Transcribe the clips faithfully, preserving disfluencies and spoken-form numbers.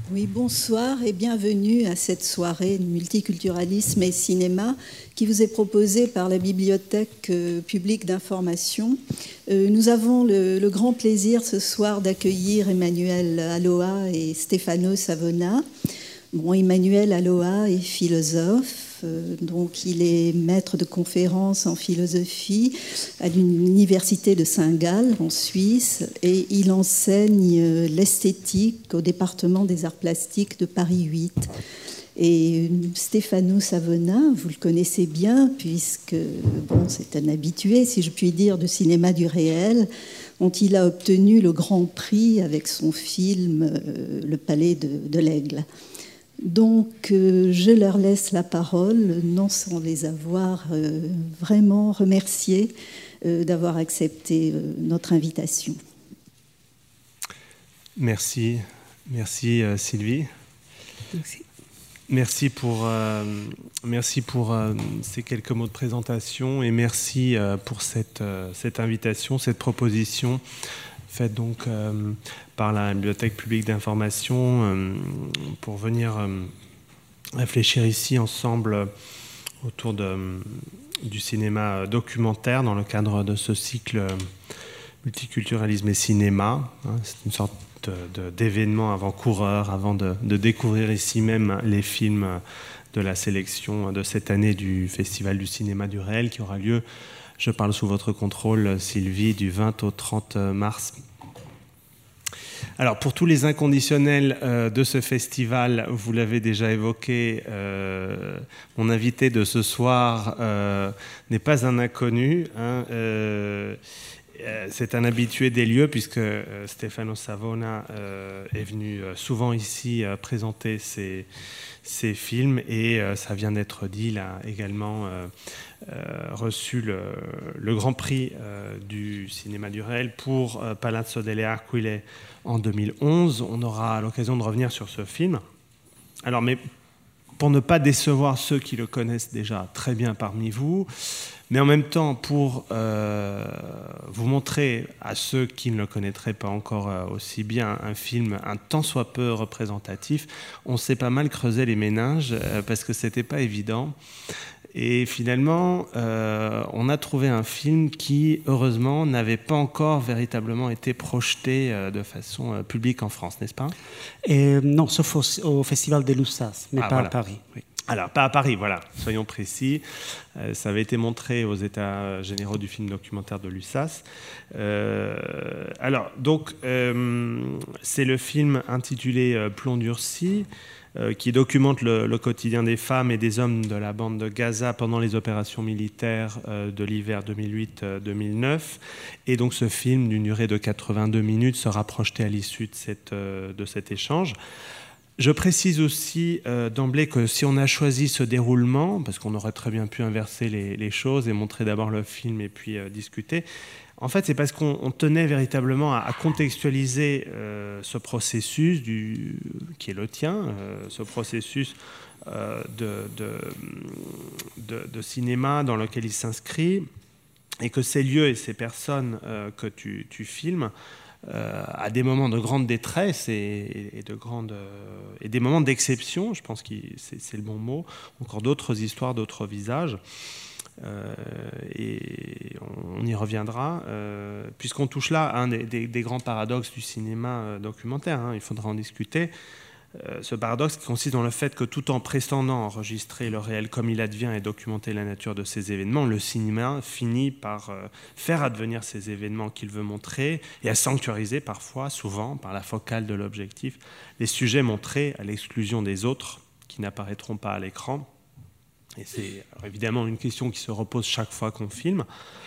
Oui, bonsoir et bienvenue à cette soirée de multiculturalisme et cinéma qui vous est proposée par la Bibliothèque euh, publique d'information. Euh, nous avons le, le grand plaisir ce soir d'accueillir Emmanuel Aloha et Stefano Savona. Bon, Emmanuel Aloha est philosophe, euh, donc il est maître de conférences en philosophie à l'université de Saint-Gall en Suisse et il enseigne euh, l'esthétique au département des arts plastiques de Paris huit. Et Stefano Savona, vous le connaissez bien puisque bon, c'est un habitué, si je puis dire, du cinéma du réel, dont il a obtenu le grand prix avec son film euh, Le Palais de, de l'Aigle. Donc, euh, je leur laisse la parole, non sans les avoir euh, vraiment remerciés euh, d'avoir accepté euh, notre invitation. Merci, merci euh, Sylvie. Merci. Merci pour, euh, merci pour euh, ces quelques mots de présentation et merci euh, pour cette, euh, cette invitation, cette proposition faite donc euh, par la Bibliothèque publique d'information euh, pour venir euh, réfléchir ici ensemble autour de, du cinéma documentaire dans le cadre de ce cycle multiculturalisme et cinéma. Hein, c'est une sorte de, de, d'événement avant-coureur avant de, de découvrir ici même les films de la sélection de cette année du Festival du cinéma du réel qui aura lieu, je parle sous votre contrôle Sylvie, du vingt au trente mars. Alors pour tous les inconditionnels euh, de ce festival, vous l'avez déjà évoqué, euh, mon invité de ce soir euh, n'est pas un inconnu, hein, euh, c'est un habitué des lieux puisque euh, Stefano Savona euh, est venu souvent ici euh, présenter ses, ses films et euh, ça vient d'être dit, il a également euh, euh, reçu le, le Grand Prix euh, du cinéma du réel pour euh, Palazzo delle Aquile en deux mille onze. On aura l'occasion de revenir sur ce film. Alors, mais pour ne pas décevoir ceux qui le connaissent déjà très bien parmi vous, mais en même temps pour euh, vous montrer à ceux qui ne le connaîtraient pas encore euh, aussi bien un film un tant soit peu représentatif, on s'est pas mal creusé les méninges euh, parce que c'était pas évident. Et finalement, euh, on a trouvé un film qui, heureusement, n'avait pas encore véritablement été projeté euh, de façon euh, publique en France, n'est-ce pas ? Et, non, sauf au, au Festival de Lussas, mais ah, pas voilà. à Paris. Oui. Alors, pas à Paris, voilà, soyons précis. Euh, ça avait été montré aux États généraux du film documentaire de Lussas. Euh, alors, donc, euh, c'est le film intitulé euh, Plomb durci, euh, qui documente le, le quotidien des femmes et des hommes de la bande de Gaza pendant les opérations militaires euh, de l'hiver deux mille huit deux mille neuf. Et donc, ce film, d'une durée de quatre-vingt-deux minutes, sera projeté à l'issue de, cette, euh, de cet échange. Je précise aussi euh, d'emblée que si on a choisi ce déroulement, parce qu'on aurait très bien pu inverser les, les choses et montrer d'abord le film et puis euh, discuter, en fait c'est parce qu'on on tenait véritablement à, à contextualiser euh, ce processus du, qui est le tien, euh, ce processus euh, de, de, de, de cinéma dans lequel il s'inscrit, et que ces lieux et ces personnes euh, que tu, tu filmes, Euh, à des moments de grande détresse et, et, de grande, euh, et des moments d'exception, je pense que c'est, c'est le bon mot, encore d'autres histoires, d'autres visages, euh, et on, on y reviendra, euh, puisqu'on touche là à un des, des, des grands paradoxes du cinéma euh, documentaire, hein, il faudra en discuter. Euh, ce paradoxe qui consiste dans le fait que tout en prétendant enregistrer le réel comme il advient et documenter la nature de ces événements, le cinéma finit par euh, faire advenir ces événements qu'il veut montrer et à sanctuariser parfois, souvent, par la focale de l'objectif, les sujets montrés à l'exclusion des autres qui n'apparaîtront pas à l'écran. Et c'est alors, évidemment une question qui se repose chaque fois qu'on filme,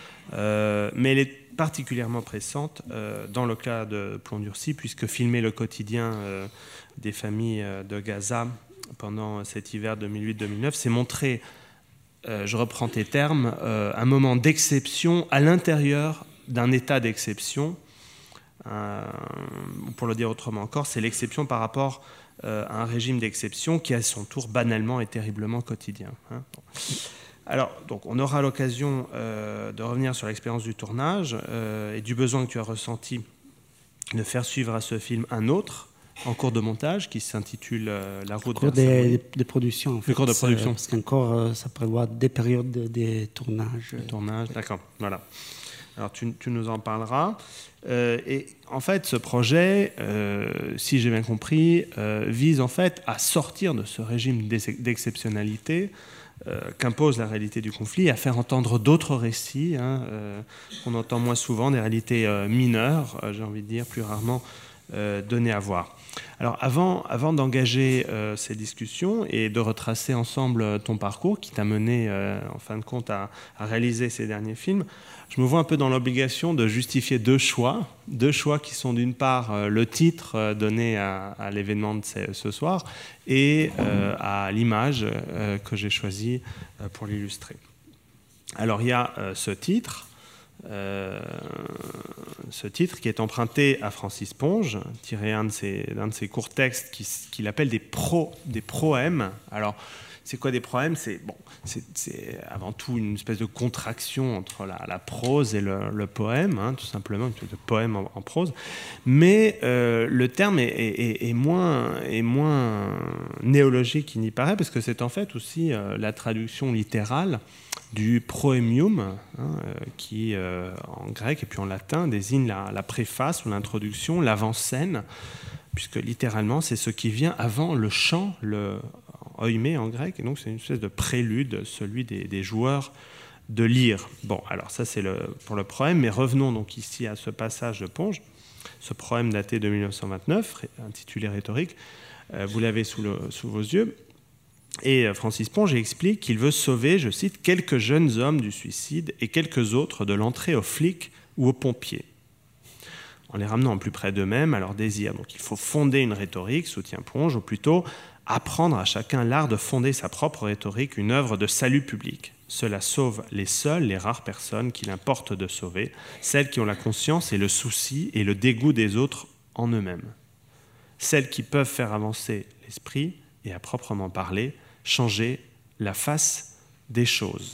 euh, mais elle est particulièrement pressante euh, dans le cas de Plomb durci, puisque filmer le quotidien euh, des familles de Gaza pendant cet hiver deux mille huit deux mille neuf, c'est montrer, euh, je reprends tes termes, euh, un moment d'exception à l'intérieur d'un état d'exception. Euh, pour le dire autrement encore, c'est l'exception par rapport euh, à un régime d'exception qui, à son tour, banalement et terriblement quotidien. Hein. Bon. Alors, donc, on aura l'occasion euh, de revenir sur l'expérience du tournage euh, et du besoin que tu as ressenti de faire suivre à ce film un autre, en cours de montage qui s'intitule euh, La route vers Saint-Louis. De, de production, en fait. Le cours de production. Parce qu'encore, euh, ça prévoit des périodes de, de tournage. Le tournage, d'accord. Voilà. Alors, tu, tu nous en parleras. Euh, et en fait, ce projet, euh, si j'ai bien compris, euh, vise en fait à sortir de ce régime d'exceptionnalité euh, qu'impose la réalité du conflit, à faire entendre d'autres récits, hein, euh, qu'on entend moins souvent, des réalités euh, mineures, euh, j'ai envie de dire, plus rarement euh, données à voir. Alors, avant, avant d'engager euh, ces discussions et de retracer ensemble ton parcours qui t'a mené, euh, en fin de compte, à, à réaliser ces derniers films, je me vois un peu dans l'obligation de justifier deux choix, deux choix qui sont d'une part euh, le titre euh, donné à, à l'événement de ce, ce soir et euh, à l'image euh, que j'ai choisie euh, pour l'illustrer. Alors, il y a euh, ce titre. Euh, ce titre qui est emprunté à Francis Ponge, tiré d'un de ses, d'un de ses courts textes qu'il appelle des, pro, des proèmes. Alors, c'est quoi des proèmes? C'est bon, c'est, c'est avant tout une espèce de contraction entre la, la prose et le, le poème, hein, tout simplement, une espèce de poème en, en prose. Mais euh, le terme est, est, est, moins, est moins néologique qu'il n'y paraît, parce que c'est en fait aussi euh, la traduction littérale du proemium, hein, euh, qui euh, en grec et puis en latin désigne la, la préface ou l'introduction, l'avant-scène, puisque littéralement c'est ce qui vient avant le chant, le oïmé en grec, et donc c'est une espèce de prélude, celui des, des joueurs de lyre. Bon, alors ça c'est le, pour le proème, mais revenons donc ici à ce passage de Ponge, ce proème daté de mille neuf cent vingt-neuf, intitulé Rhétorique, euh, vous l'avez sous, le, sous vos yeux. Et Francis Ponge explique qu'il veut sauver, je cite, quelques jeunes hommes du suicide et quelques autres de l'entrée aux flics ou aux pompiers, en les ramenant plus près d'eux-mêmes, à leur désir. Donc il faut fonder une rhétorique, soutient Ponge, ou plutôt apprendre à chacun l'art de fonder sa propre rhétorique, une œuvre de salut public. Cela sauve les seules, les rares personnes qu'il importe de sauver, celles qui ont la conscience et le souci et le dégoût des autres en eux-mêmes, celles qui peuvent faire avancer l'esprit et, à proprement parler, changer la face des choses.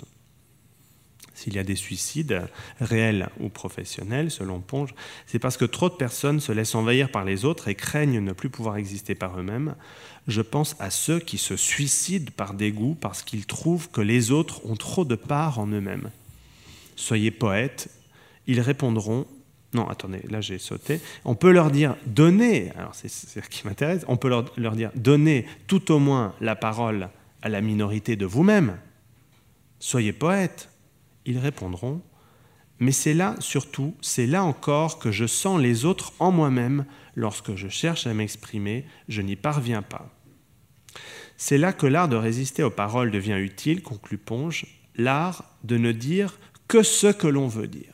S'il y a des suicides, réels ou professionnels, selon Ponge, c'est parce que trop de personnes se laissent envahir par les autres et craignent ne plus pouvoir exister par eux-mêmes. Je pense à ceux qui se suicident par dégoût parce qu'ils trouvent que les autres ont trop de part en eux-mêmes. Soyez poètes, ils répondront... Non, attendez, là j'ai sauté. On peut leur dire « donnez », alors c'est, c'est ce qui m'intéresse, on peut leur, leur dire « donnez tout au moins la parole à la minorité de vous-même. Soyez poètes ». Ils répondront « mais c'est là, surtout, c'est là encore que je sens les autres en moi-même. Lorsque je cherche à m'exprimer, je n'y parviens pas. » C'est là que l'art de résister aux paroles devient utile, conclut Ponge, l'art de ne dire que ce que l'on veut dire.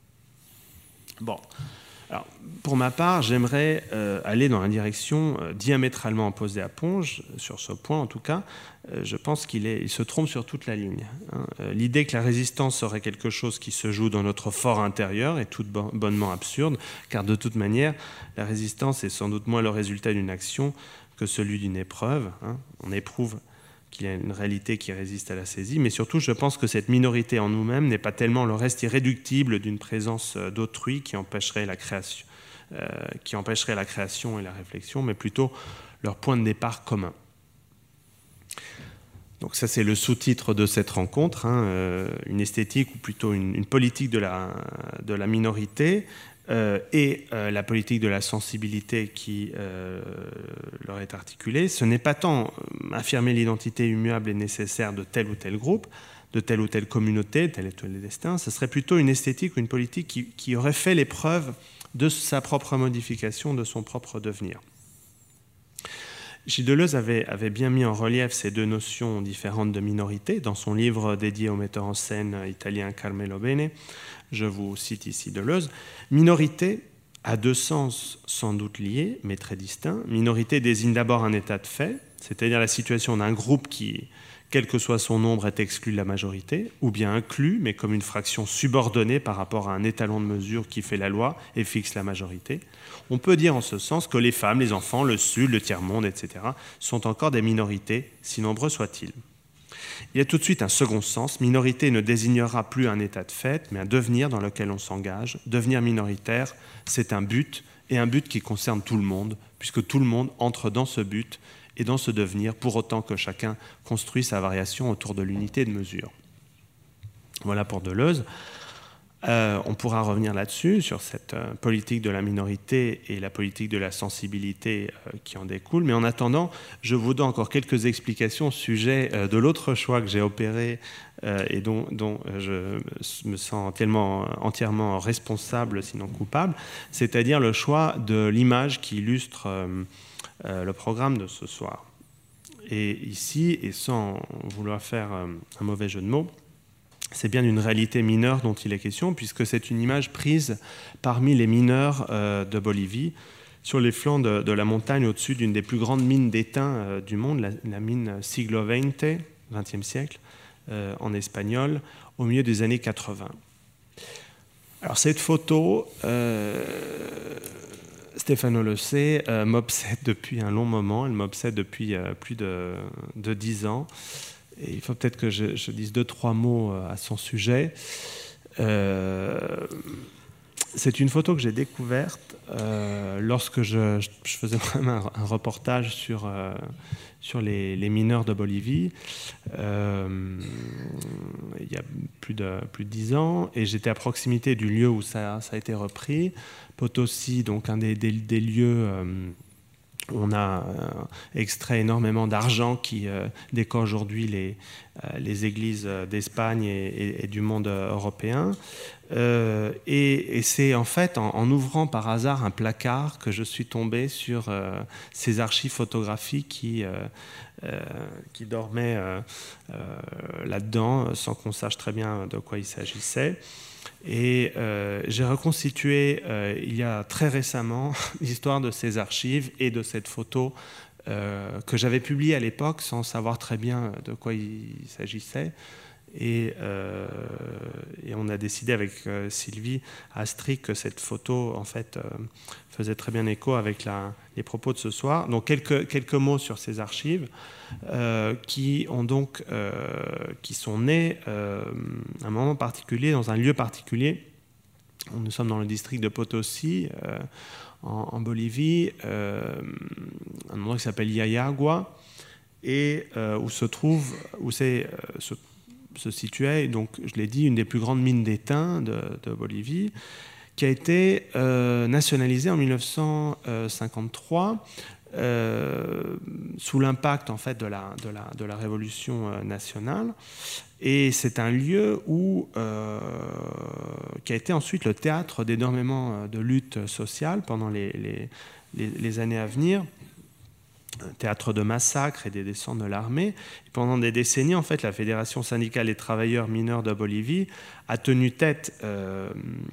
Bon, alors, pour ma part, j'aimerais euh, aller dans la direction euh, diamétralement opposée à Ponge, sur ce point en tout cas. Euh, je pense qu'il est, il se trompe sur toute la ligne. Hein. Euh, l'idée que la résistance serait quelque chose qui se joue dans notre fort intérieur est toute bon, bonnement absurde, car de toute manière, la résistance est sans doute moins le résultat d'une action que celui d'une épreuve. Hein. On éprouve qu'il y a une réalité qui résiste à la saisie, mais surtout je pense que cette minorité en nous-mêmes n'est pas tellement le reste irréductible d'une présence d'autrui qui empêcherait la création, euh, qui empêcherait la création et la réflexion, mais plutôt leur point de départ commun. Donc ça c'est le sous-titre de cette rencontre, hein, euh, une esthétique ou plutôt une, une politique de la, de la minorité, Euh, et euh, la politique de la sensibilité qui euh, leur est articulée. Ce n'est pas tant affirmer l'identité immuable et nécessaire de tel ou tel groupe, de telle ou telle communauté, tel et tel destin, ce serait plutôt une esthétique ou une politique qui, qui aurait fait l'épreuve de sa propre modification, de son propre devenir. Gilles Deleuze avait, avait bien mis en relief ces deux notions différentes de minorité dans son livre dédié au metteur en scène italien Carmelo Bene. Je vous cite ici Deleuze. Minorité a deux sens sans doute liés, mais très distincts. Minorité désigne d'abord un état de fait, c'est-à-dire la situation d'un groupe qui, quel que soit son nombre, est exclu de la majorité, ou bien inclus, mais comme une fraction subordonnée par rapport à un étalon de mesure qui fait la loi et fixe la majorité. On peut dire en ce sens que les femmes, les enfants, le Sud, le tiers-monde, et cetera, sont encore des minorités, si nombreux soient-ils. Il y a tout de suite un second sens. Minorité ne désignera plus un état de fait, mais un devenir dans lequel on s'engage. Devenir minoritaire, c'est un but, et un but qui concerne tout le monde, puisque tout le monde entre dans ce but et dans ce devenir, pour autant que chacun construit sa variation autour de l'unité de mesure. Voilà pour Deleuze. Euh, on pourra revenir là-dessus, sur cette euh, politique de la minorité et la politique de la sensibilité euh, qui en découle. Mais en attendant, je vous donne encore quelques explications au sujet euh, de l'autre choix que j'ai opéré euh, et dont, dont je me sens entièrement, entièrement responsable, sinon coupable, c'est-à-dire le choix de l'image qui illustre euh, euh, le programme de ce soir. Et ici, et sans vouloir faire euh, un mauvais jeu de mots, c'est bien d'une réalité mineure dont il est question, puisque c'est une image prise parmi les mineurs euh, de Bolivie, sur les flancs de, de la montagne au-dessus d'une des plus grandes mines d'étain euh, du monde, la, la mine Siglo vingtième, vingtième siècle, euh, en espagnol, au milieu des années quatre-vingts. Alors cette photo, euh, Stefano le sait, euh, m'obsède depuis un long moment, elle m'obsède depuis euh, plus de, de dix ans. Et il faut peut-être que je, je dise deux, trois mots à son sujet. Euh, c'est une photo que j'ai découverte euh, lorsque je, je faisais vraiment un, un reportage sur, euh, sur les, les mineurs de Bolivie, euh, il y a plus de, plus de dix ans, et j'étais à proximité du lieu où ça, ça a été repris. Potosí, donc un des, des, des lieux... Euh, On a euh, extrait énormément d'argent qui euh, décore aujourd'hui les, euh, les églises d'Espagne et, et, et du monde européen. Euh, et, et c'est en fait en, en ouvrant par hasard un placard que je suis tombé sur euh, ces archives photographiques qui, euh, euh, qui dormaient euh, euh, là-dedans sans qu'on sache très bien de quoi il s'agissait. Et euh, j'ai reconstitué euh, il y a très récemment l'histoire de ces archives et de cette photo euh, que j'avais publiée à l'époque sans savoir très bien de quoi il s'agissait. Et, euh, et on a décidé avec euh, Sylvie Astrid que cette photo en fait euh, faisait très bien écho avec la, les propos de ce soir. Donc quelques, quelques mots sur ces archives euh, qui ont donc euh, qui sont nées euh, à un moment particulier, dans un lieu particulier. Nous sommes dans le district de Potosí, euh, en, en Bolivie, euh, un endroit qui s'appelle Yayagua, et euh, où se trouve où c'est euh, ce, se situait, donc je l'ai dit, une des plus grandes mines d'étain de, de Bolivie, qui a été euh, nationalisée en mille neuf cent cinquante-trois euh, sous l'impact en fait de la, de la, de la révolution nationale. Et c'est un lieu où, euh, qui a été ensuite le théâtre d'énormément de luttes sociales pendant les, les, les, les années à venir. Un théâtre de massacres et des descentes de l'armée. Pendant des décennies, en fait, la Fédération syndicale des travailleurs mineurs de Bolivie a tenu tête euh,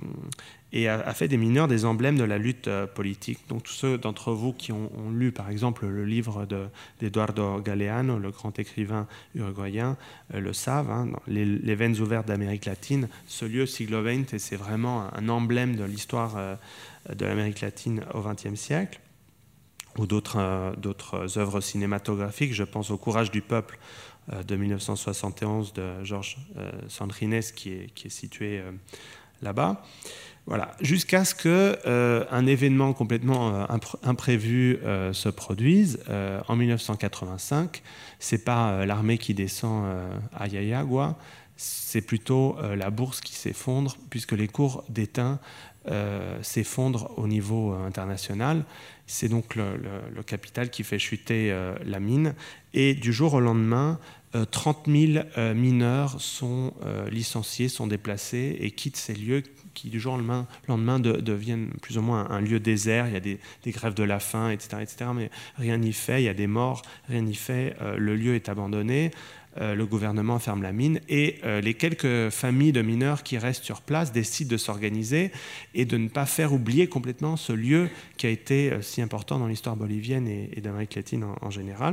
et a, a fait des mineurs des emblèmes de la lutte euh, politique. Donc tous ceux d'entre vous qui ont, ont lu, par exemple, le livre de, d'Eduardo Galeano, le grand écrivain uruguayen, euh, le savent, hein, dans les, les veines ouvertes d'Amérique latine, ce lieu Siglo vingtième, c'est vraiment un emblème de l'histoire euh, de l'Amérique latine au vingtième siècle. Ou d'autres, euh, d'autres œuvres cinématographiques. Je pense au Courage du peuple euh, de mille neuf cent soixante et onze de Georges euh, Sandrines qui est, qui est situé euh, là-bas. Voilà. Jusqu'à ce qu'un euh, événement complètement euh, imprévu euh, se produise. Euh, en mille neuf cent quatre-vingt-cinq, ce n'est pas euh, l'armée qui descend euh, à Yayagua, c'est plutôt euh, la bourse qui s'effondre, puisque les cours d'étain euh, s'effondrent au niveau euh, international. C'est donc le, le, le capital qui fait chuter euh, la mine. Et du jour au lendemain, euh, trente mille euh, mineurs sont euh, licenciés, sont déplacés et quittent ces lieux qui, du jour au lendemain, lendemain de, deviennent plus ou moins un, un lieu désert. Il y a des, des grèves de la faim, et cetera, et cetera. Mais rien n'y fait. Il y a des morts, rien n'y fait. Euh, le lieu est abandonné. Euh, le gouvernement ferme la mine et euh, les quelques familles de mineurs qui restent sur place décident de s'organiser et de ne pas faire oublier complètement ce lieu qui a été euh, si important dans l'histoire bolivienne et, et d'Amérique latine en, en général.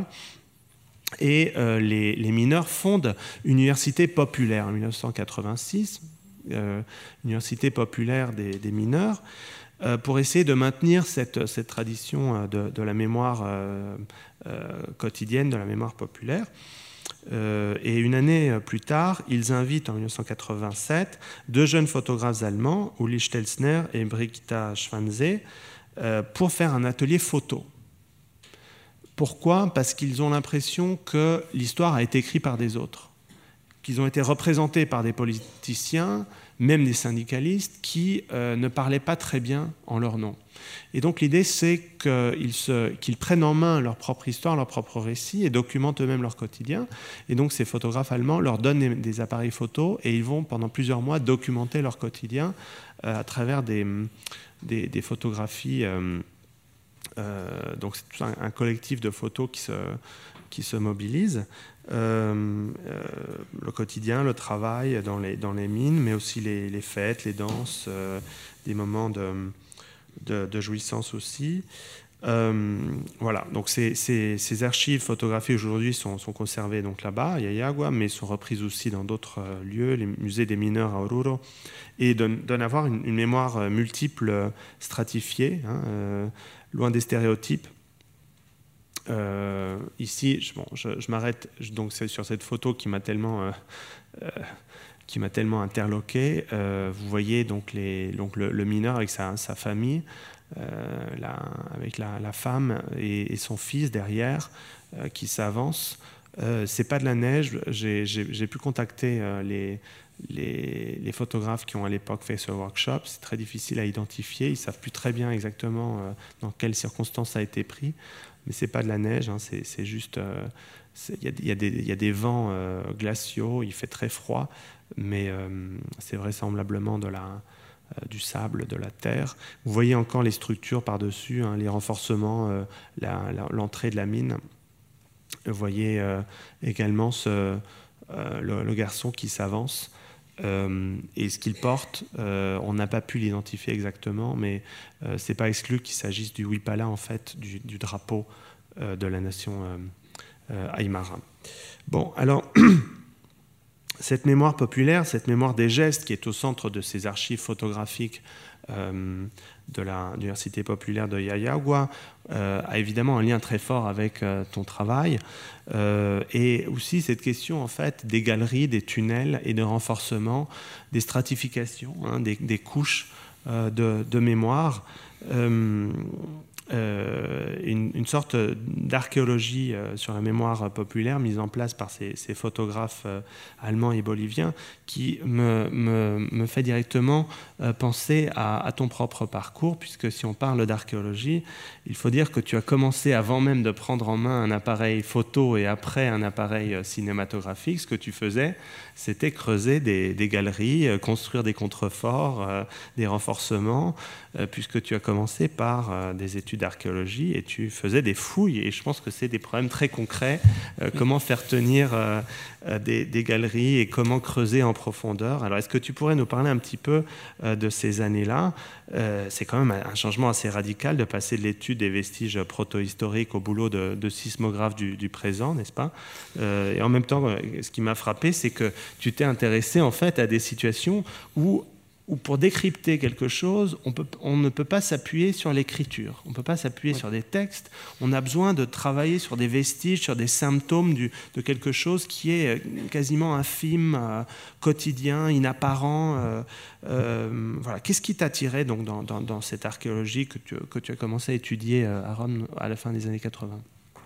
Et euh, les, les mineurs fondent une université populaire en mille neuf cent quatre-vingt-six, euh, université populaire des, des mineurs, euh, pour essayer de maintenir cette, cette tradition de, de la mémoire euh, euh, quotidienne, de la mémoire populaire. Euh, et une année plus tard, ils invitent en mille neuf cent quatre-vingt-sept deux jeunes photographes allemands, Uli Stelzner et Brigitta Schwanze, euh, pour faire un atelier photo. Pourquoi ? Parce qu'ils ont l'impression que l'histoire a été écrite par des autres, qu'ils ont été représentés par des politiciens, même des syndicalistes, qui euh, ne parlaient pas très bien en leur nom. Et donc l'idée, c'est qu'ils, se, qu'ils prennent en main leur propre histoire, leur propre récit, et documentent eux-mêmes leur quotidien. Et donc ces photographes allemands leur donnent des, des appareils photos, et ils vont pendant plusieurs mois documenter leur quotidien euh, à travers des, des, des photographies. Euh, euh, donc c'est tout un, un collectif de photos qui se, qui se mobilise. Euh, euh, le quotidien, le travail dans les, dans les mines, mais aussi les, les fêtes, les danses, euh, des moments de, de, de jouissance aussi. Euh, voilà, donc ces, ces, ces archives photographiées aujourd'hui sont, sont conservées donc là-bas, à Yayagua, mais sont reprises aussi dans d'autres lieux, les musées des mineurs à Oruro, et donnent, donnent avoir une, une mémoire multiple, stratifiée, hein, euh, loin des stéréotypes. Euh, ici, je, bon, je, je m'arrête donc c'est sur cette photo qui m'a tellement, euh, euh, qui m'a tellement interloqué. Euh, vous voyez donc, les, donc le, le mineur avec sa, sa famille, euh, la, avec la, la femme et, et son fils derrière euh, qui s'avancent. Euh, c'est pas de la neige. J'ai, j'ai, j'ai pu contacter euh, les, les, les photographes qui ont à l'époque fait ce workshop. C'est très difficile à identifier. Ils savent plus très bien exactement euh, dans quelles circonstances ça a été pris. Mais ce n'est pas de la neige, hein, c'est, c'est juste... Il y, y, y a des vents euh, glaciaux, il fait très froid, mais euh, c'est vraisemblablement de la, euh, du sable, de la terre. Vous voyez encore les structures par-dessus, hein, les renforcements, euh, la, la, l'entrée de la mine. Vous voyez euh, également ce, euh, le, le garçon qui s'avance. Euh, et ce qu'il porte, euh, on n'a pas pu l'identifier exactement, mais euh, c'est pas exclu qu'il s'agisse du Wipala, en fait, du, du drapeau euh, de la nation euh, euh, Aymara. Bon, alors, cette mémoire populaire, cette mémoire des gestes qui est au centre de ces archives photographiques euh, de la, de l'Université populaire de Yayagua, euh, a évidemment un lien très fort avec euh, ton travail. Euh, et aussi cette question en fait des galeries, des tunnels et de renforcement, des stratifications, hein, des, des couches euh, de, de mémoire, euh, euh, une, une sorte d'archéologie euh, sur la mémoire populaire mise en place par ces, ces photographes euh, allemands et boliviens qui me, me, me fait directement euh, penser à, à ton propre parcours, puisque si on parle d'archéologie, il faut dire que tu as commencé avant même de prendre en main un appareil photo et après un appareil cinématographique. Ce que tu faisais, c'était creuser des, des galeries, euh, construire des contreforts, euh, des renforcements, euh, puisque tu as commencé par euh, des études d'archéologie et tu faisais des fouilles. Et je pense que c'est des problèmes très concrets. Euh, comment faire tenir euh, des, des galeries et comment creuser en profondeur. Alors, est-ce que tu pourrais nous parler un petit peu euh, de ces années-là ? euh, C'est quand même un changement assez radical de passer de l'étude des vestiges proto-historiques au boulot de, de sismographe du, du présent, n'est-ce pas ? euh, Et en même temps, ce qui m'a frappé, c'est que tu t'es intéressé en fait à des situations où où pour décrypter quelque chose, on, peut, on ne peut pas s'appuyer sur l'écriture, on ne peut pas s'appuyer oui. sur des textes, on a besoin de travailler sur des vestiges, sur des symptômes du, de quelque chose qui est quasiment infime, euh, quotidien, inapparent. Euh, euh, voilà. Qu'est-ce qui t'attirait donc dans, dans, dans cette archéologie que tu, que tu as commencé à étudier à Rome à la fin des années quatre-vingts ?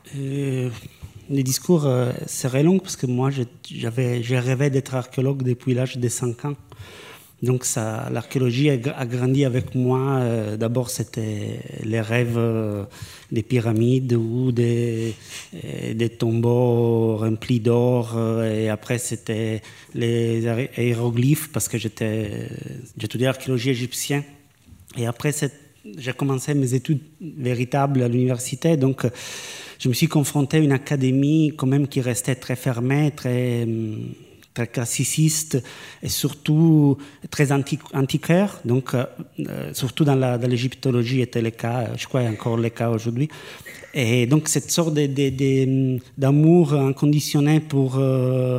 Euh, les discours euh, seraient longs parce que moi, j'avais, j'ai rêvé d'être archéologue depuis l'âge de cinq ans. Donc ça, l'archéologie a, a grandi avec moi. Euh, d'abord, c'était les rêves euh, des pyramides ou des, euh, des tombeaux remplis d'or. Euh, et après, c'était les hiéroglyphes parce que j'étais, j'étudiais l'archéologie égyptienne. Et après, j'ai commencé mes études véritables à l'université. Donc, je me suis confronté à une académie quand même qui restait très fermée, très... très classiciste et surtout très anti- antiquaire, donc euh, surtout dans, la, dans l'égyptologie était le cas, je crois encore le cas aujourd'hui. Et donc cette sorte de, de, de, d'amour inconditionnel pour, euh,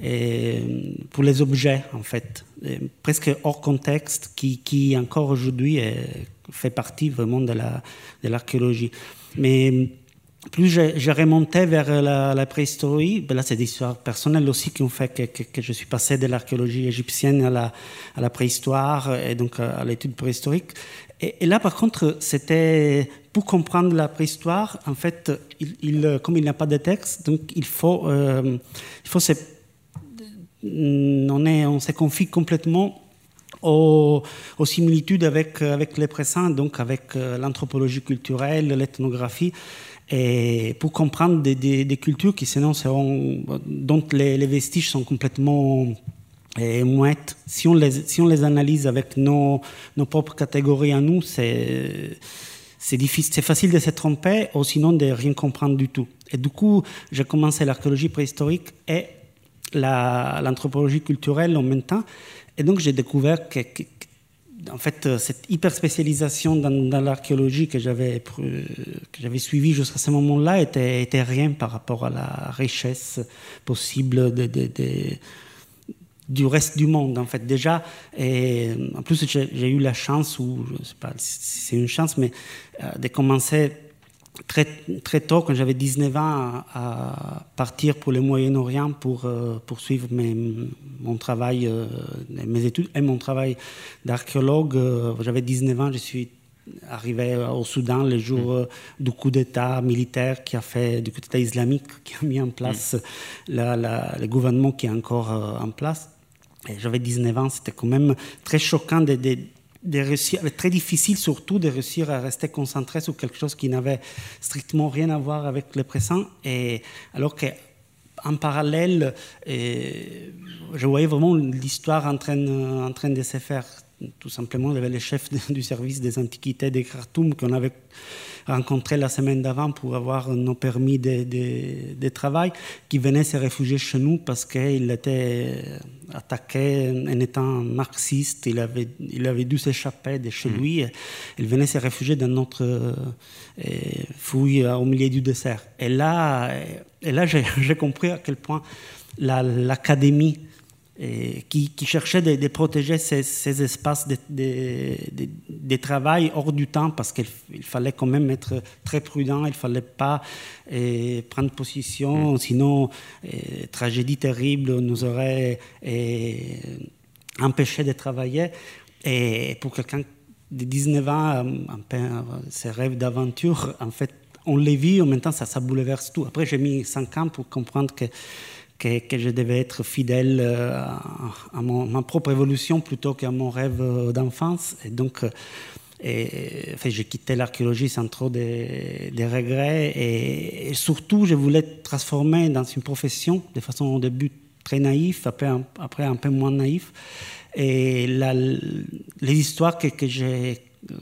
et pour les objets, en fait, et presque hors contexte, qui, qui encore aujourd'hui est, fait partie vraiment de, la, de l'archéologie. Mais plus je, je remontais vers la, la préhistorie, ben là c'est des histoires personnelles aussi qui ont fait que, que, que je suis passé de l'archéologie égyptienne à la, à la préhistoire et donc à l'étude préhistorique. Et, et là, par contre, c'était pour comprendre la préhistoire. En fait, il, il, comme il n'y a pas de texte, donc il faut, euh, il faut se, on, est, on se confie complètement aux, aux similitudes avec, avec les présents, donc avec l'anthropologie culturelle, l'ethnographie, et pour comprendre des, des, des cultures qui sinon seront, dont les, les vestiges sont complètement et mouettes. Si on les, si on les analyse avec nos, nos propres catégories à nous, c'est, c'est, difficile, c'est facile de se tromper ou sinon de rien comprendre du tout. Et du coup, j'ai commencé l'archéologie préhistorique et la, l'anthropologie culturelle en même temps. Et donc, j'ai découvert que, que en fait, cette hyper spécialisation dans, dans l'archéologie que j'avais, que j'avais suivie jusqu'à ce moment-là était, était rien par rapport à la richesse possible de, de, de, du reste du monde. En fait, déjà, et en plus, j'ai, j'ai eu la chance, ou je ne sais pas si c'est une chance, mais euh, de commencer très, très tôt, quand j'avais dix-neuf ans, à, à partir pour le Moyen-Orient pour euh, poursuivre mes, mon travail, euh, mes études et mon travail d'archéologue. Euh, j'avais dix-neuf ans, je suis arrivé au Soudan le jour euh, du coup d'État militaire qui a fait, du coup d'État islamique, qui a mis en place mmh. la, la, le gouvernement qui est encore euh, en place. Et j'avais dix-neuf ans, c'était quand même très choquant de, de de réussir, très difficile surtout de réussir à rester concentré sur quelque chose qui n'avait strictement rien à voir avec le présent. Et alors qu'en parallèle, et je voyais vraiment l'histoire en train, en train de se faire. Tout simplement, il y avait le chef du service des antiquités de Khartoum qu'on avait rencontré la semaine d'avant pour avoir nos permis de, de, de travail, qui venait se réfugier chez nous parce qu'il était attaqué en étant marxiste. Il avait, il avait dû s'échapper de chez mmh. lui. Il venait se réfugier dans notre euh, fouille au milieu du désert. Et là, et là j'ai, j'ai compris à quel point la, l'académie Et qui, qui cherchait de, de protéger ces, ces espaces de, de, de, de travail hors du temps, parce qu'il il fallait quand même être très prudent, il ne fallait pas eh, prendre position, mmh. sinon, eh, tragédie terrible nous aurait eh, empêché de travailler. Et pour quelqu'un de dix-neuf ans, un peu, ses rêves d'aventure, en fait, on les vit, en même temps, ça, ça bouleverse tout. Après, j'ai mis cinq ans pour comprendre que Que, que je devais être fidèle à, à, mon, à ma propre évolution plutôt qu'à mon rêve d'enfance. Et donc, et, enfin, j'ai quitté l'archéologie sans trop de, de regrets. Et, et surtout, je voulais transformer dans une profession, de façon au début très naïve, après un, après un peu moins naïf. Et la, les histoires que, que j'ai...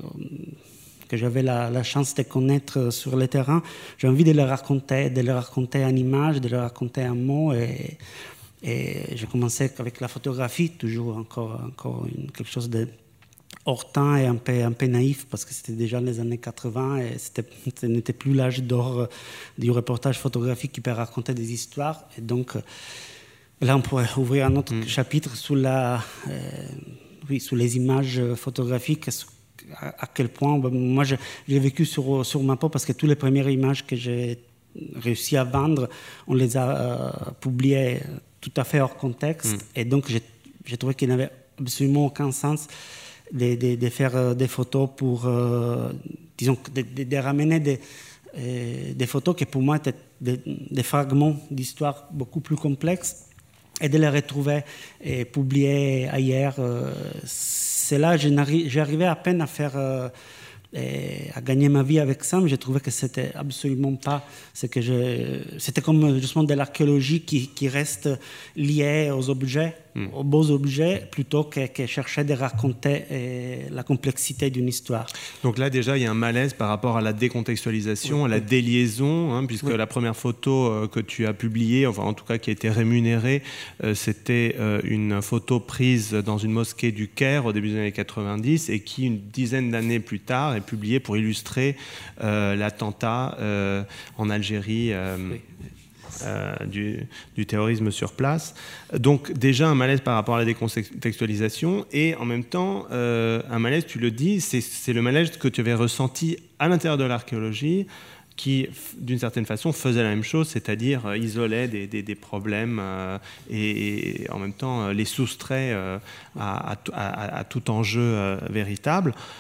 que j'avais la, la chance de connaître sur le terrain, j'ai envie de les raconter, de les raconter en images, de les raconter en mots. Et, et j'ai commencé avec la photographie, toujours encore, encore une, quelque chose de hors temps et un peu, un peu naïf, parce que c'était déjà les années quatre-vingts et c'était, ce n'était plus l'âge d'or du reportage photographique qui peut raconter des histoires. Et donc, là, on pourrait ouvrir un autre mmh. chapitre sous, la, euh, oui, sous les images photographiques. À quel point, moi je, j'ai vécu sur, sur ma peau parce que toutes les premières images que j'ai réussi à vendre, on les a euh, publiées tout à fait hors contexte. Mm. Et donc j'ai, j'ai trouvé qu'il n'avait absolument aucun sens de, de, de faire des photos pour, euh, disons, de, de, de ramener des, euh, des photos qui pour moi étaient des, des fragments d'histoire beaucoup plus complexes et de les retrouver et publier ailleurs. Euh, c'est là que j'arrivais à peine à faire, euh, à gagner ma vie avec ça, mais j'ai trouvé que c'était absolument pas ce que je. C'était comme justement de l'archéologie qui, qui reste liée aux objets, mmh. aux beaux objets, plutôt que, que chercher de raconter euh, la complexité d'une histoire. Donc là, déjà, il y a un malaise par rapport à la décontextualisation, oui, à la oui. déliaison, hein, puisque oui. la première photo euh, que tu as publiée, enfin en tout cas qui a été rémunérée, euh, c'était euh, une photo prise dans une mosquée du Caire au début des années quatre-vingt-dix et qui, une dizaine d'années plus tard, est publiée pour illustrer euh, l'attentat euh, en Algérie. Euh, oui. Euh, du, du terrorisme sur place. Donc déjà un malaise par rapport à la décontextualisation et en même temps euh, un malaise, tu le dis, c'est, c'est le malaise que tu avais ressenti à l'intérieur de l'archéologie qui, d'une certaine façon, faisait la même chose, c'est-à-dire euh, isolait des, des, des problèmes euh, et, et en même temps euh, les soustrait euh, à, à, à, à tout enjeu euh, véritable.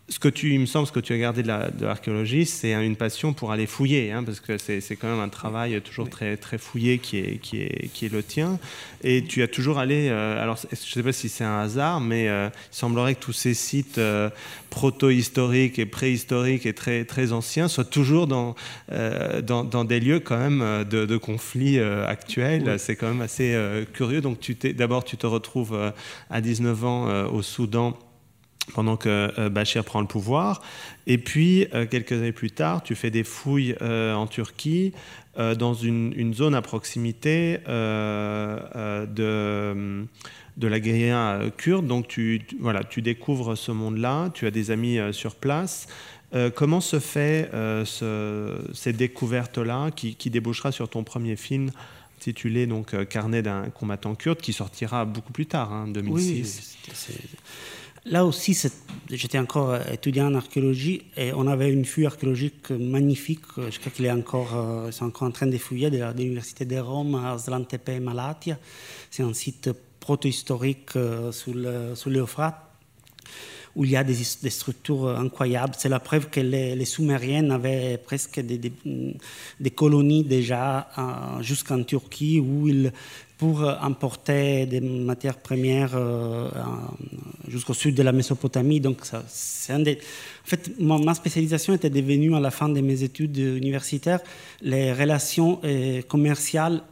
ce que tu, il me semble, ce que tu as gardé de, la, de l'archéologie, c'est une passion pour aller fouiller, hein, parce que c'est, c'est quand même un travail toujours très, très fouillé qui est, qui, est, qui est le tien. Et tu as toujours allé, euh, alors je ne sais pas si c'est un hasard, mais euh, il semblerait que tous ces sites euh, proto-historiques et préhistoriques et très, très anciens soient toujours dans, euh, dans, dans des lieux quand même de, de conflits euh, actuels. Oui. C'est quand même assez euh, curieux. Donc tu t'es, d'abord, tu te retrouves euh, à dix-neuf ans euh, au Soudan, pendant que euh, Bachir prend le pouvoir. Et puis, euh, quelques années plus tard, tu fais des fouilles euh, en Turquie, euh, dans une, une zone à proximité euh, euh, de, de la guérilla kurde. Donc, tu, tu, voilà, tu découvres ce monde-là, tu as des amis euh, sur place. Euh, comment se fait euh, ce, cette découverte-là qui, qui débouchera sur ton premier film intitulé donc, euh, Carnet d'un combattant kurde, qui sortira beaucoup plus tard, en hein, deux mille six. Oui, c'est, c'est... Là aussi, c'est, j'étais encore étudiant en archéologie et on avait une fouille archéologique magnifique. Je crois qu'il est encore, ils sont encore en train de fouiller de l'université de Rome à Aslan-Tepe Malatya. C'est un site proto-historique sous, le, sous l'Euphrate où il y a des, des structures incroyables. C'est la preuve que les, les Sumériens avaient presque des, des, des colonies déjà euh, jusqu'en Turquie où ils, pour importer des matières premières euh, jusqu'au sud de la Mésopotamie. Donc, ça, c'est un des... En fait, ma spécialisation était devenue, à la fin de mes études universitaires, les relations euh, commerciales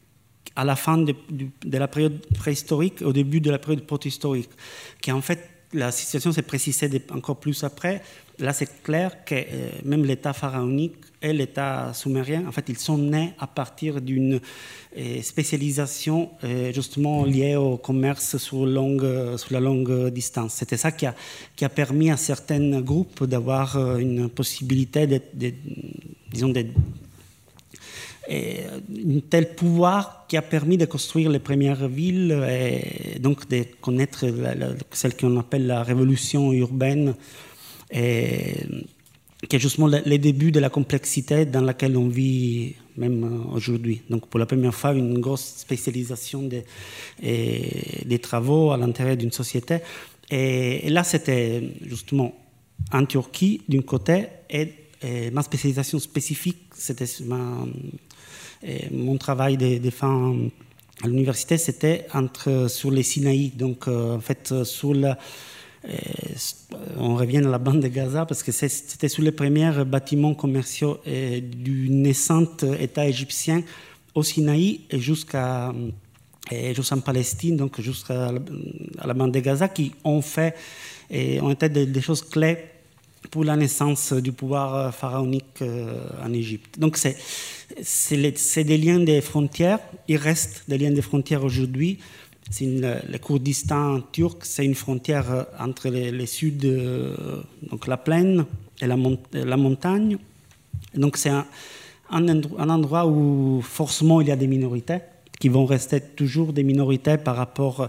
à la fin de, de, de la période préhistorique, au début de la période protohistorique, qui en fait, la situation s'est précisée encore plus après. Là, c'est clair que euh, même l'État pharaonique et l'État sumérien, en fait, ils sont nés à partir d'une euh, spécialisation euh, justement liée au commerce sur, longue, sur la longue distance. C'était ça qui a, qui a permis à certains groupes d'avoir euh, une possibilité de, de, disons, de, et un tel pouvoir qui a permis de construire les premières villes et donc de connaître la, la, celle qu'on appelle la révolution urbaine, et qui est justement le, le début de la complexité dans laquelle on vit même aujourd'hui. Donc pour la première fois, une grosse spécialisation de, et, des travaux à l'intérieur d'une société. Et, et là, c'était justement en Turquie d'un côté, et, et ma spécialisation spécifique, c'était ma... Et mon travail de, de fin à l'université, c'était entre, sur les Sinaï. Donc, euh, en fait, sur la, euh, on revient à la bande de Gaza parce que c'est, c'était sur les premiers bâtiments commerciaux euh, du naissant État égyptien au Sinaï et jusqu'à, et jusqu'en Palestine, donc jusqu'à la, à la bande de Gaza, qui ont fait et ont été des, des choses clés pour la naissance du pouvoir pharaonique en Égypte. Donc, c'est, c'est, les, c'est des liens des frontières. Il reste des liens des frontières aujourd'hui. C'est une, le Kurdistan turc, c'est une frontière entre les, les sud, donc la plaine et la, mont, la montagne. Donc, c'est un, un, endroit, un endroit où forcément il y a des minorités qui vont rester toujours des minorités par rapport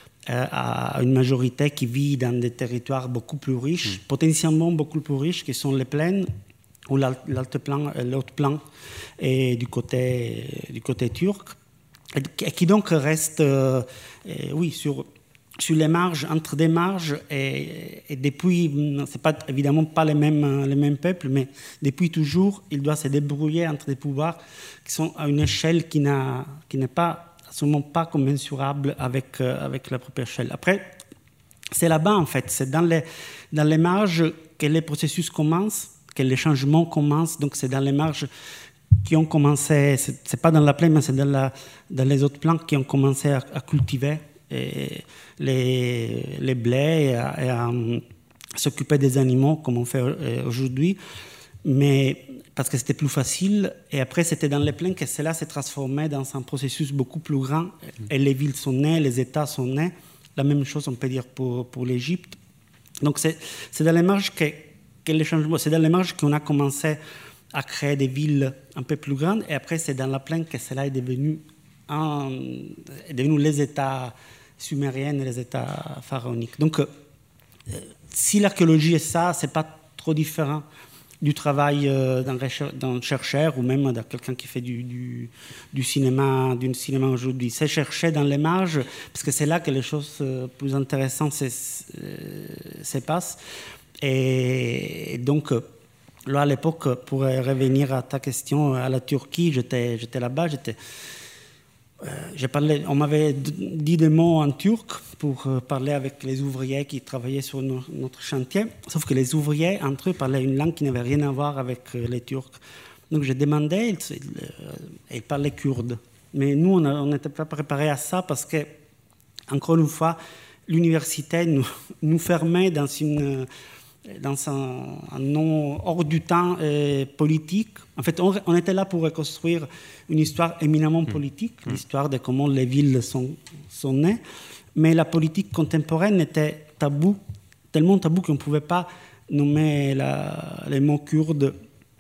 à une majorité qui vit dans des territoires beaucoup plus riches, mmh. potentiellement beaucoup plus riches, qui sont les plaines ou l'alteplan, l'haut-plan et du côté, du côté turc, et qui donc restent euh, et, oui, sur, sur les marges, entre des marges, et, et depuis, ce n'est pas, évidemment pas les mêmes, les mêmes peuples, mais depuis toujours, il doit se débrouiller entre des pouvoirs qui sont à une échelle qui, n'a, qui n'est pas absolument pas commensurable avec, euh, avec la propre échelle. Après, c'est là-bas, en fait, c'est dans les, dans les marges que les processus commencent, que les changements commencent, donc c'est dans les marges qui ont commencé, c'est, c'est pas dans la plaine, mais c'est dans, la, dans les autres plans qui ont commencé à, à cultiver et les, les blés et à, et à, à s'occuper des animaux, comme on fait aujourd'hui, mais parce que c'était plus facile. Et après, c'était dans les plaines que cela s'est transformé dans un processus beaucoup plus grand. Et les villes sont nées, les États sont nés. La même chose, on peut dire, pour, pour l'Égypte. Donc, c'est, c'est dans les marges que, que les changements, c'est dans les marges qu'on a commencé à créer des villes un peu plus grandes. Et après, c'est dans la plaine que cela est devenu, un, est devenu les États sumériens et les États pharaoniques. Donc, euh, si l'archéologie est ça, c'est pas trop différent du travail euh, d'un, recher- d'un chercheur ou même de quelqu'un qui fait du, du, du cinéma, du cinéma aujourd'hui. C'est chercher dans les marges, parce que c'est là que les choses euh, plus intéressantes se, euh, se passent. Et donc, là, à l'époque, pour revenir à ta question, à la Turquie, j'étais, j'étais là-bas, j'étais, euh, j'ai parlé, on m'avait dit des mots en turc pour parler avec les ouvriers qui travaillaient sur no, notre chantier, sauf que les ouvriers, entre eux, parlaient une langue qui n'avait rien à voir avec les Turcs. Donc, j'ai demandé, ils, ils parlaient kurde. Mais nous, on n'était pas préparés à ça parce que, encore une fois, l'université nous, nous fermait dans, une, dans un, un nom hors du temps euh, politique. En fait, on, on était là pour reconstruire une histoire éminemment politique, mmh. l'histoire de comment les villes sont, sont nées. Mais la politique contemporaine était tabou, tellement tabou qu'on ne pouvait pas nommer la, les mots kurdes.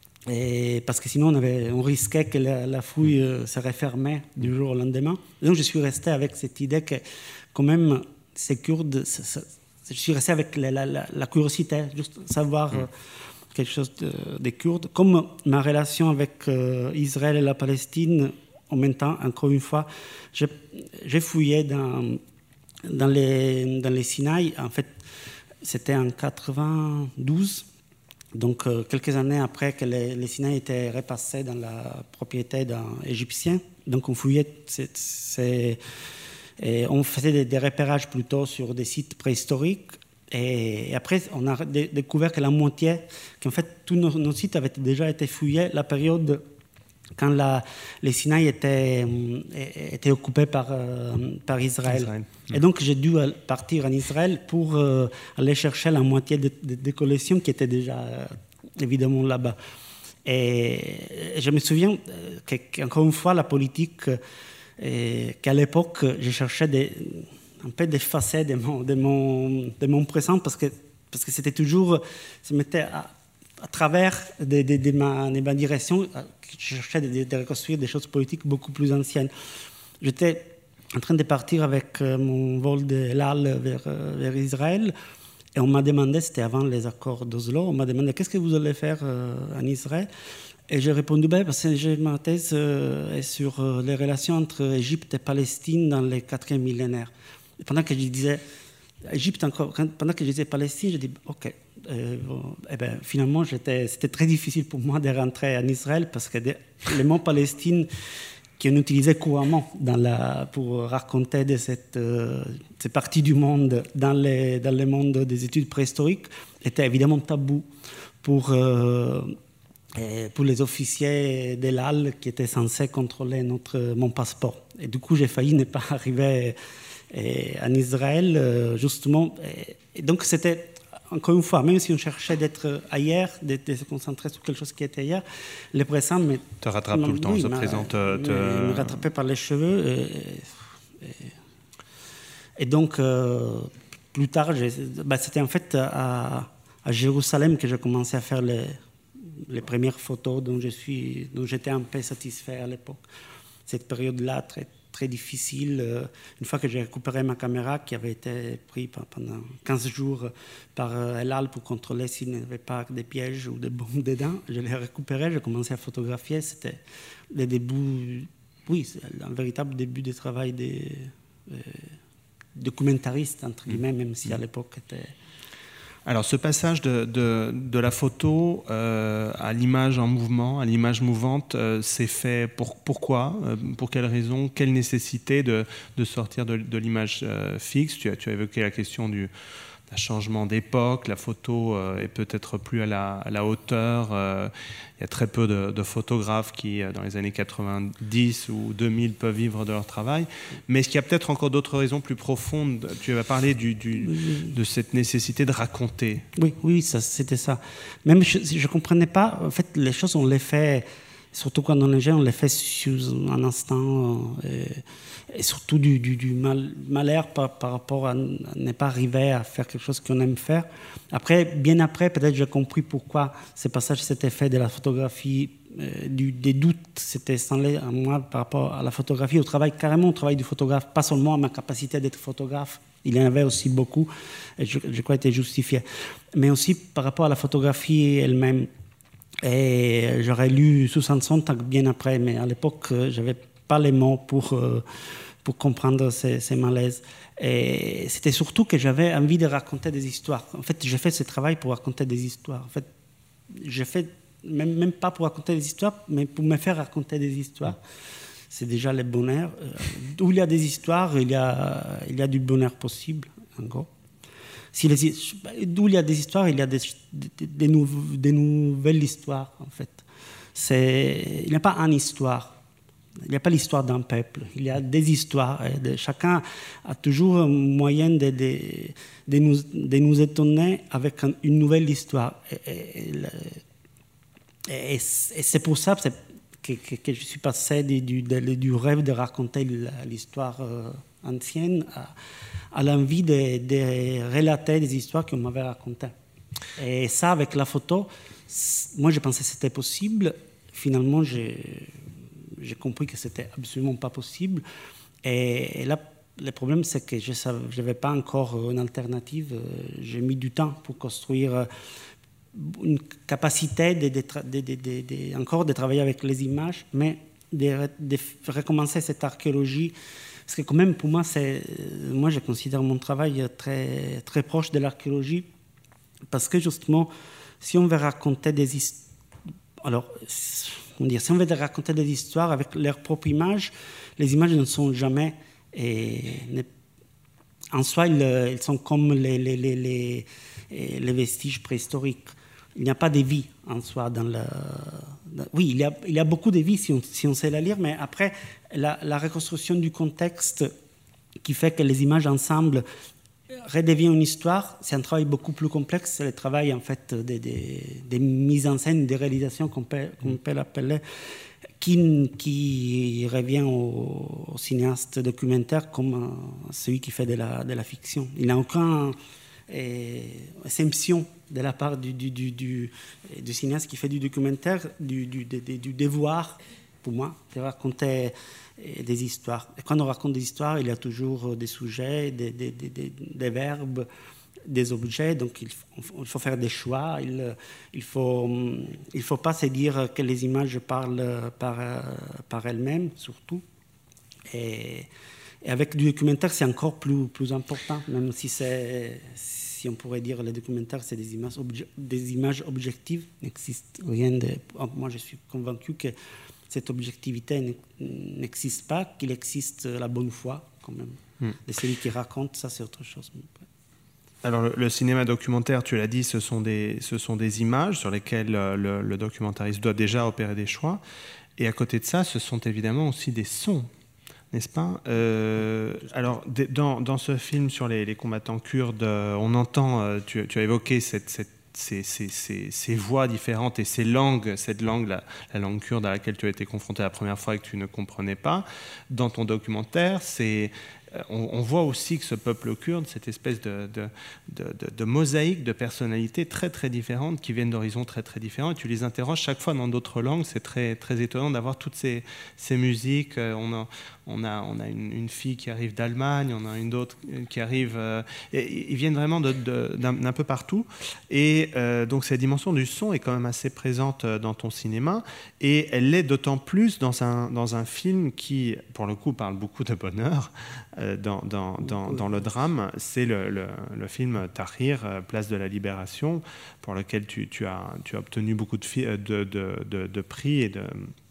Et parce que sinon, on, avait, on risquait que la, la fouille euh, se refermait du jour au lendemain. Donc, je suis resté avec cette idée que, quand même, ces Kurdes, ça, ça, je suis resté avec la, la, la, la curiosité, juste savoir euh, quelque chose de, des Kurdes. Comme ma relation avec euh, Israël et la Palestine, en même temps, encore une fois, j'ai, j'ai fouillé dans, dans, les, dans les Sinaï. En fait, c'était en quatre-vingt-douze. Donc, euh, quelques années après que les, les Sinaï étaient repassés dans la propriété d'un Égyptien. Donc, on fouillait, c'est, c'est, et on faisait des, des repérages plutôt sur des sites préhistoriques. Et, et après, on a d- découvert que la moitié, qu'en fait, tous nos, nos sites avaient déjà été fouillés la période quand la, les Sinaï étaient, étaient occupés par, euh, par Israël. Israël. Et donc, j'ai dû partir en Israël pour euh, aller chercher la moitié des de, de collections qui étaient déjà, euh, évidemment, là-bas. Et je me souviens que, qu'encore une fois, la politique, euh, qu'à l'époque, je cherchais des, un peu d'effacer de mon, de mon, de mon présent parce que, parce que c'était toujours... Ça m'était à, à travers de, de, de, ma, de ma direction, je cherchais de, de reconstruire des choses politiques beaucoup plus anciennes. J'étais en train de partir avec mon vol de El Al vers, vers Israël, et on m'a demandé, c'était avant les accords d'Oslo, on m'a demandé qu'est-ce que vous allez faire en Israël. Et j'ai répondu, ben, parce que j'ai ma thèse euh, sur euh, les relations entre Égypte et Palestine dans les quatrième millénaire. Et pendant que je disais Égypte encore, quand, pendant que je disais Palestine, j'ai dit ok. Euh, bon, eh ben, finalement, j'étais, c'était très difficile pour moi de rentrer en Israël parce que de, le mot Palestine qu'on utilisait couramment dans la, pour raconter de cette, euh, cette partie du monde dans, les, dans le monde des études préhistoriques était évidemment tabou pour, euh, pour les officiers de l'A L qui étaient censés contrôler notre, mon passeport. Et du coup, j'ai failli ne pas arriver et, en Israël, justement. Et, et donc, c'était... Encore une fois, même si on cherchait d'être ailleurs, de, de se concentrer sur quelque chose qui était ailleurs, le présent me... Te rattrape tout le temps, oui, se présente... Te... Me, me rattrapait par les cheveux. Et, et, et donc, euh, plus tard, bah, c'était en fait à, à Jérusalem que j'ai commencé à faire les, les premières photos dont, je suis, dont j'étais un peu satisfait à l'époque. Cette période-là, très très difficile. Une fois que j'ai récupéré ma caméra qui avait été prise pendant quinze jours par El Al pour contrôler s'il n'y avait pas des pièges ou des bombes dedans, je l'ai récupéré, j'ai commencé à photographier. C'était le début, oui, un véritable début de travail de euh, documentariste, entre guillemets, même si à l'époque c'était... Alors, ce passage de, de, de la photo euh, à l'image en mouvement, à l'image mouvante, euh, c'est fait pour, pourquoi euh, Pour quelles raisons? Quelle nécessité de, de sortir de, de l'image euh, fixe? tu as, tu as évoqué la question du un changement d'époque, la photo euh, est peut-être plus à la, à la hauteur. Euh, il y a très peu de, de photographes qui, dans les années quatre-vingt-dix ou deux mille, peuvent vivre de leur travail. Mais est-ce qu'il y a peut-être encore d'autres raisons plus profondes? Tu as parlé du, du, de cette nécessité de raconter. Oui, oui, ça, c'était ça. Même je ne comprenais pas. En fait, les choses, on les fait, surtout quand on est jeune, on les fait sur un instant. Euh, et surtout du, du, du mal, malheur par, par rapport à ne pas arriver à faire quelque chose qu'on aime faire. Après, bien après, peut-être j'ai compris pourquoi ce passage s'était fait de la photographie, euh, du, des doutes s'étaient installés en moi par rapport à la photographie, au travail, carrément au travail du photographe, pas seulement à ma capacité d'être photographe, il y en avait aussi beaucoup, et je, je crois était justifié, mais aussi par rapport à la photographie elle-même. Et j'aurais lu Susan Sontag bien après, mais à l'époque, j'avais pas les mots pour, euh, pour comprendre ces, ces malaises. Et c'était surtout que j'avais envie de raconter des histoires. En fait, j'ai fait ce travail pour raconter des histoires. En fait, j'ai fait même, même pas pour raconter des histoires, mais pour me faire raconter des histoires. C'est déjà le bonheur. Où il y a des histoires, il y a, il y a du bonheur possible, en gros. Si les, d'où il y a des histoires, il y a des, des, des, nou, des nouvelles histoires, en fait. C'est, il n'y a pas une histoire. Il n'y a pas l'histoire d'un peuple. Il y a des histoires. Et de, chacun a toujours un moyen de, de, de, nous, de nous étonner avec un, une nouvelle histoire. Et, et, et, et c'est pour ça que, que, que je suis passé du, du, du rêve de raconter l'histoire ancienne à à l'envie de, de relater des histoires qu'on m'avait racontées. Et ça, avec la photo, moi, je pensais que c'était possible. Finalement, j'ai, j'ai compris que c'était absolument pas possible. Et, et là, le problème, c'est que je n'avais pas encore une alternative. J'ai mis du temps pour construire une capacité de, de, de, de, de, de, encore de travailler avec les images, mais de, de recommencer cette archéologie. Parce que quand même, pour moi, c'est, moi, je considère mon travail très, très proche de l'archéologie, parce que justement, si on veut raconter des histoires, alors, on dit, si on veut raconter des histoires avec leurs propres images, les images ne sont jamais, et, en soi, elles, sont comme les, les, les, les, les vestiges préhistoriques. Il n'y a pas de vie en soi dans le... Oui, il y a, il y a beaucoup de vie si on, si on sait la lire, mais après, la, la reconstruction du contexte qui fait que les images ensemble redeviennent une histoire, c'est un travail beaucoup plus complexe. C'est le travail, en fait, des, des, des mises en scène, des réalisations qu'on peut, qu'on peut l'appeler, qui, qui revient au, au cinéaste documentaire comme celui qui fait de la, de la fiction. Il n'a aucun... Et exception de la part du, du, du, du, du cinéaste qui fait du documentaire, du, du, du, du devoir, pour moi, de raconter des histoires. Et quand on raconte des histoires, il y a toujours des sujets, des, des, des, des, des verbes, des objets, donc il faut, il faut faire des choix. Il il faut, il faut pas se dire que les images parlent par, par elles-mêmes, surtout. Et... Et avec du documentaire, c'est encore plus, plus important, même si, c'est, si on pourrait dire que le documentaire, c'est des images, obje, des images objectives. N'existe rien de, moi, je suis convaincu que cette objectivité n'existe pas, qu'il existe la bonne foi, quand même. Mm. De celui qui raconte, ça, c'est autre chose. Alors, le, le cinéma documentaire, tu l'as dit, ce sont des, ce sont des images sur lesquelles le, le documentariste doit déjà opérer des choix. Et à côté de ça, ce sont évidemment aussi des sons. N'est-ce pas euh, Alors, dans, dans ce film sur les, les combattants kurdes, on entend, tu, tu as évoqué cette, cette, ces, ces, ces, ces voix différentes et ces langues, cette langue, la, la langue kurde à laquelle tu as été confronté la première fois et que tu ne comprenais pas. Dans ton documentaire, c'est... On, on voit aussi que ce peuple kurde, cette espèce de, de, de, de, de mosaïque de personnalités très très différentes qui viennent d'horizons très très différents, et tu les interroges chaque fois dans d'autres langues. C'est très, très étonnant d'avoir toutes ces, ces musiques. On a, on a, on a une, une fille qui arrive d'Allemagne, on a une autre qui arrive... Euh, et, ils viennent vraiment de, de, d'un, d'un peu partout. Et euh, donc cette dimension du son est quand même assez présente dans ton cinéma, et elle l'est d'autant plus dans un, dans un film qui, pour le coup, parle beaucoup de bonheur. Dans, dans, dans, dans le drame, c'est le, le, le film Tahrir, Place de la Libération, pour lequel tu, tu, as, tu as obtenu beaucoup de, fi- de, de, de, de prix et de,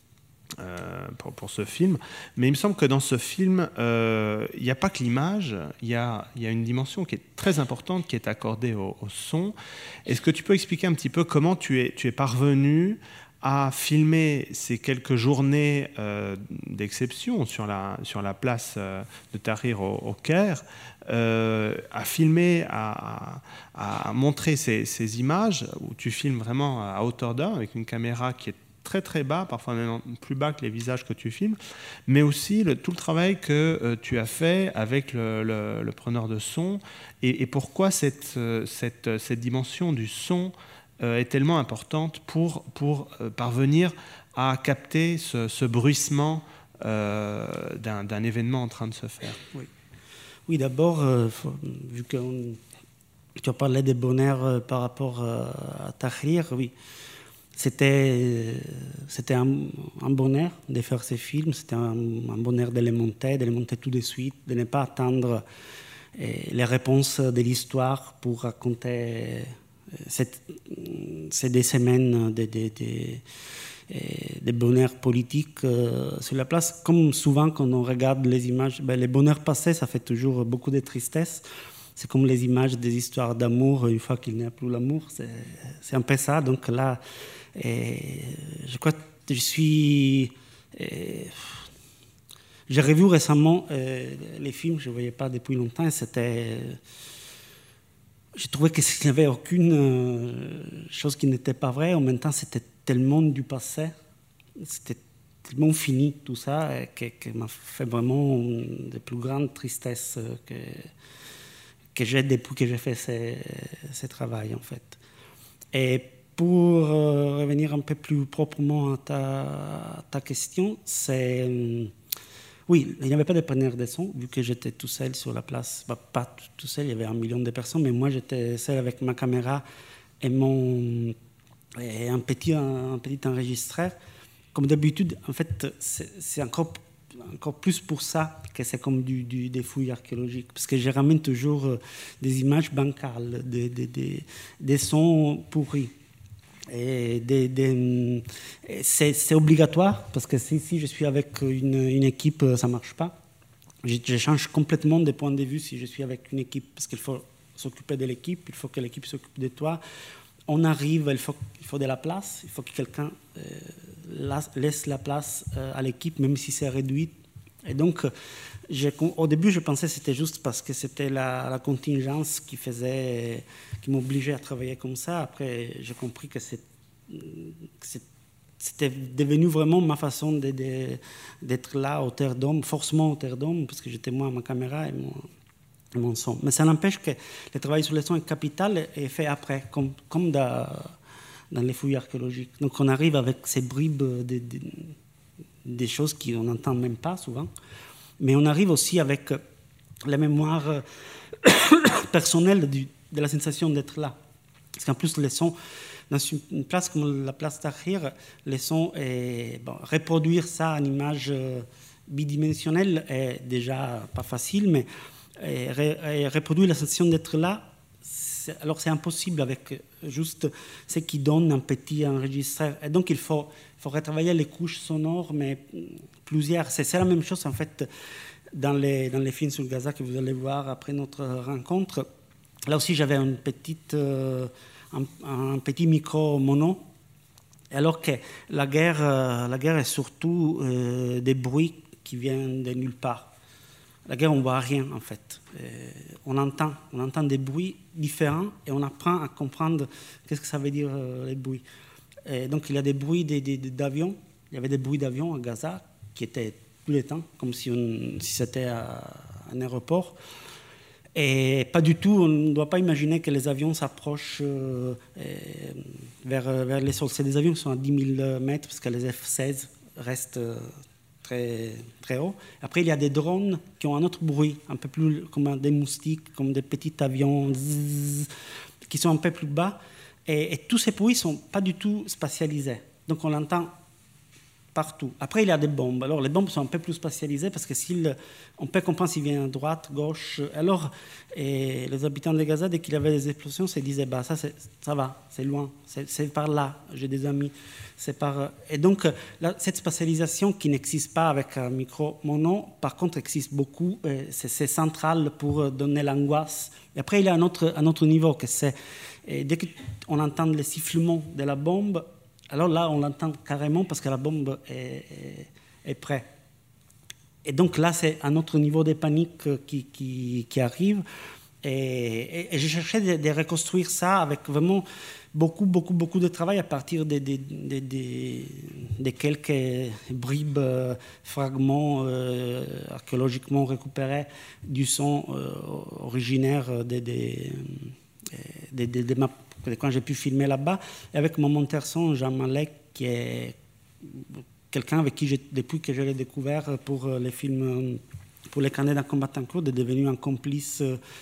euh, pour, pour ce film. Mais il me semble que dans ce film, euh, il n'y a pas que l'image, il y a, il y a une dimension qui est très importante qui est accordée au, au son. Est-ce que tu peux expliquer un petit peu comment tu es, tu es parvenu à filmer ces quelques journées euh, d'exception sur la, sur la place euh, de Tahrir au, au Caire, euh, à filmer, à, à, à montrer ces, ces images où tu filmes vraiment à hauteur d'homme avec une caméra qui est très très bas, parfois même plus bas que les visages que tu filmes, mais aussi le, tout le travail que euh, tu as fait avec le, le, le preneur de son, et, et pourquoi cette, cette, cette dimension du son est tellement importante pour, pour euh, parvenir à capter ce, ce bruissement euh, d'un, d'un événement en train de se faire. Oui, oui d'abord, euh, faut, vu que tu as parlé des bonheurs euh, par rapport euh, à Tahrir, oui, c'était, c'était un, un bonheur de faire ces films, c'était un, un bonheur de les monter, de les monter tout de suite, de ne pas attendre les réponses de l'histoire pour raconter cette, ces deux semaines de, de, de, de bonheur politique euh, sur la place. Comme souvent quand on regarde les images, ben, les bonheurs passés, ça fait toujours beaucoup de tristesse. C'est comme les images des histoires d'amour, une fois qu'il n'y a plus l'amour, c'est, c'est un peu ça. Donc là, et, je crois que je suis... Et, j'ai revu récemment euh, les films, je ne voyais pas depuis longtemps, et c'était... Je trouvais qu'il n'y avait aucune euh, chose qui n'était pas vraie. En même temps, c'était tellement du passé, c'était tellement fini tout ça, que, que m'a fait vraiment de plus grandes tristesses que, que j'ai depuis que j'ai fait ce, ce travail, en fait. Et pour euh, revenir un peu plus proprement à ta, à ta question, c'est... Euh, oui, il n'y avait pas de preneur de son, vu que j'étais tout seul sur la place. Bah, pas tout seul, il y avait un million de personnes, mais moi j'étais seul avec ma caméra et, mon, et un, petit, un, un petit enregistreur. Comme d'habitude, en fait, c'est, c'est encore, encore plus pour ça que c'est comme du, du, des fouilles archéologiques. Parce que je ramène toujours des images bancales, des, des, des, des sons pourris. Et des, des, c'est, c'est obligatoire parce que si, si je suis avec une, une équipe, ça ne marche pas. Je, je change complètement de point de vue si je suis avec une équipe parce qu'il faut s'occuper de l'équipe, il faut que l'équipe s'occupe de toi. On arrive, il faut, il faut de la place, il faut que quelqu'un euh, laisse la place euh, à l'équipe, même si c'est réduit. Et donc, j'ai, au début, je pensais que c'était juste parce que c'était la, la contingence qui faisait, qui m'obligeait à travailler comme ça. Après, j'ai compris que, c'est, que c'est, c'était devenu vraiment ma façon de, de, d'être là, au Terre d'Homme, forcément au Terre d'Homme, parce que j'étais moi à ma caméra et mon, et mon son. Mais ça n'empêche que le travail sur le son est capital et fait après, comme, comme dans, dans les fouilles archéologiques. Donc, on arrive avec ces bribes de, de, des choses qu'on n'entend même pas souvent. Mais on arrive aussi avec la mémoire personnelle du, de la sensation d'être là. Parce qu'en plus, les sons, dans une place comme la place Tahrir, les sons, et, bon, reproduire ça en image bidimensionnelle est déjà pas facile, mais et, et reproduire la sensation d'être là, c'est, alors c'est impossible avec juste ce qui donne un petit enregistreur. Et donc, il faut, il faut retravailler les couches sonores, mais plusieurs. C'est, c'est la même chose, en fait, dans les, dans les films sur Gaza que vous allez voir après notre rencontre. Là aussi, j'avais une petite, euh, un, un petit micro mono, alors que la guerre, euh, la guerre est surtout euh, des bruits qui viennent de nulle part. La guerre, on ne voit rien, en fait. Euh, on entend, on entend des bruits différents et on apprend à comprendre qu'est-ce que ça veut dire, euh, les bruits. Et donc, il y a des bruits de, de, de, d'avions. Il y avait des bruits d'avions à Gaza qui étaient tout le temps, comme si, on, si c'était à un aéroport. Et pas du tout, on ne doit pas imaginer que les avions s'approchent euh, vers, vers les sols. C'est des avions qui sont à dix mille mètres, parce que les F seize restent euh, très, très hauts. Après, il y a des drones qui ont un autre bruit, un peu plus comme des moustiques, comme des petits avions zzz, qui sont un peu plus bas. Et, et tous ces bruits ne sont pas du tout spatialisés. Donc, on l'entend partout. Après, il y a des bombes. Alors, les bombes sont un peu plus spatialisées parce que s'il, on peut comprendre s'il vient à droite, gauche. Alors, et les habitants de Gaza, dès qu'il y avait des explosions, se disaient bah, ça, c'est, ça va, c'est loin, c'est, c'est par là, j'ai des amis. C'est par... Et donc, là, cette spatialisation qui n'existe pas avec un micro mono, par contre, existe beaucoup. C'est, c'est central pour donner l'angoisse. Et après, il y a un autre, un autre niveau, que c'est et dès qu'on entend le sifflement de la bombe, alors là, on l'entend carrément parce que la bombe est, est, est prête. Et donc là, c'est un autre niveau de panique qui, qui, qui arrive. Et, et, et je cherchais de, de reconstruire ça avec vraiment beaucoup, beaucoup, beaucoup de travail à partir de, de, de, de, de quelques bribes, euh, fragments euh, archéologiquement récupérés du son euh, originaire des de, de, de, de ma quand j'ai pu filmer là-bas, et avec mon monteur son, Jean Malek, qui est quelqu'un avec qui, j'ai, depuis que je l'ai découvert pour les films, pour les carnets d'un combattant court, est devenu un complice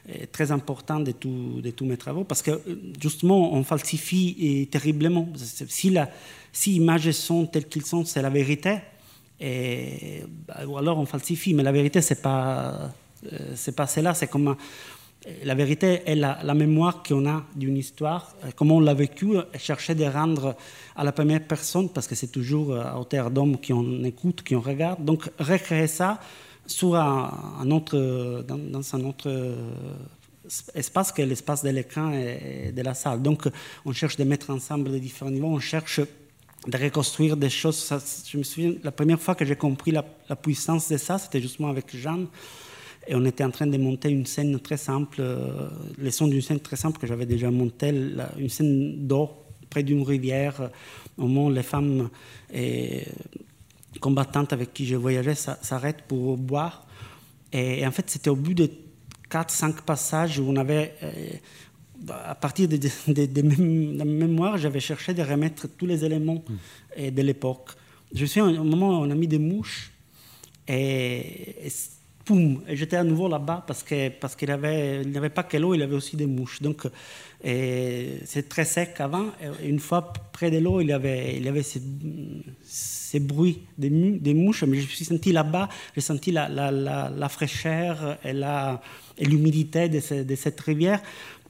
très important de, tout, de tous mes travaux, parce que justement, on falsifie terriblement. Si, la, si images et sons tels qu'ils sont, c'est la vérité, et, ou alors on falsifie, mais la vérité, c'est pas, c'est pas cela, c'est comme... La vérité est la, la mémoire qu'on a d'une histoire, comment on l'a vécue, et chercher de rendre à la première personne, parce que c'est toujours à hauteur d'homme qu'on écoute, qu'on regarde. Donc, recréer ça sur un, un autre, dans, dans un autre espace que l'espace de l'écran et de la salle. Donc, on cherche de mettre ensemble les différents niveaux, on cherche de reconstruire des choses. Ça, je me souviens, la première fois que j'ai compris la, la puissance de ça, c'était justement avec Jeanne. Et on était en train de monter une scène très simple, euh, les sons d'une scène très simple que j'avais déjà montée, la, une scène d'eau près d'une rivière, euh, au moment où les femmes et, combattantes avec qui je voyageais s'arrêtent pour boire. Et, et en fait, c'était au bout de quatre cinq passages où on avait, euh, à partir de, de, de, de, de ma mémoire, j'avais cherché de remettre tous les éléments mmh. de l'époque. Je suis au moment où on a mis des mouches et, et Poum, et j'étais à nouveau là-bas parce que parce qu'il avait il n'y avait pas que l'eau, il avait aussi des mouches. Donc et c'est très sec avant. Et une fois près de l'eau, il y avait il y avait ces, ces bruits des, des mouches. Mais je me suis senti là-bas, j'ai senti la la, la, la fraîcheur et la et l'humidité de, ce, de cette rivière.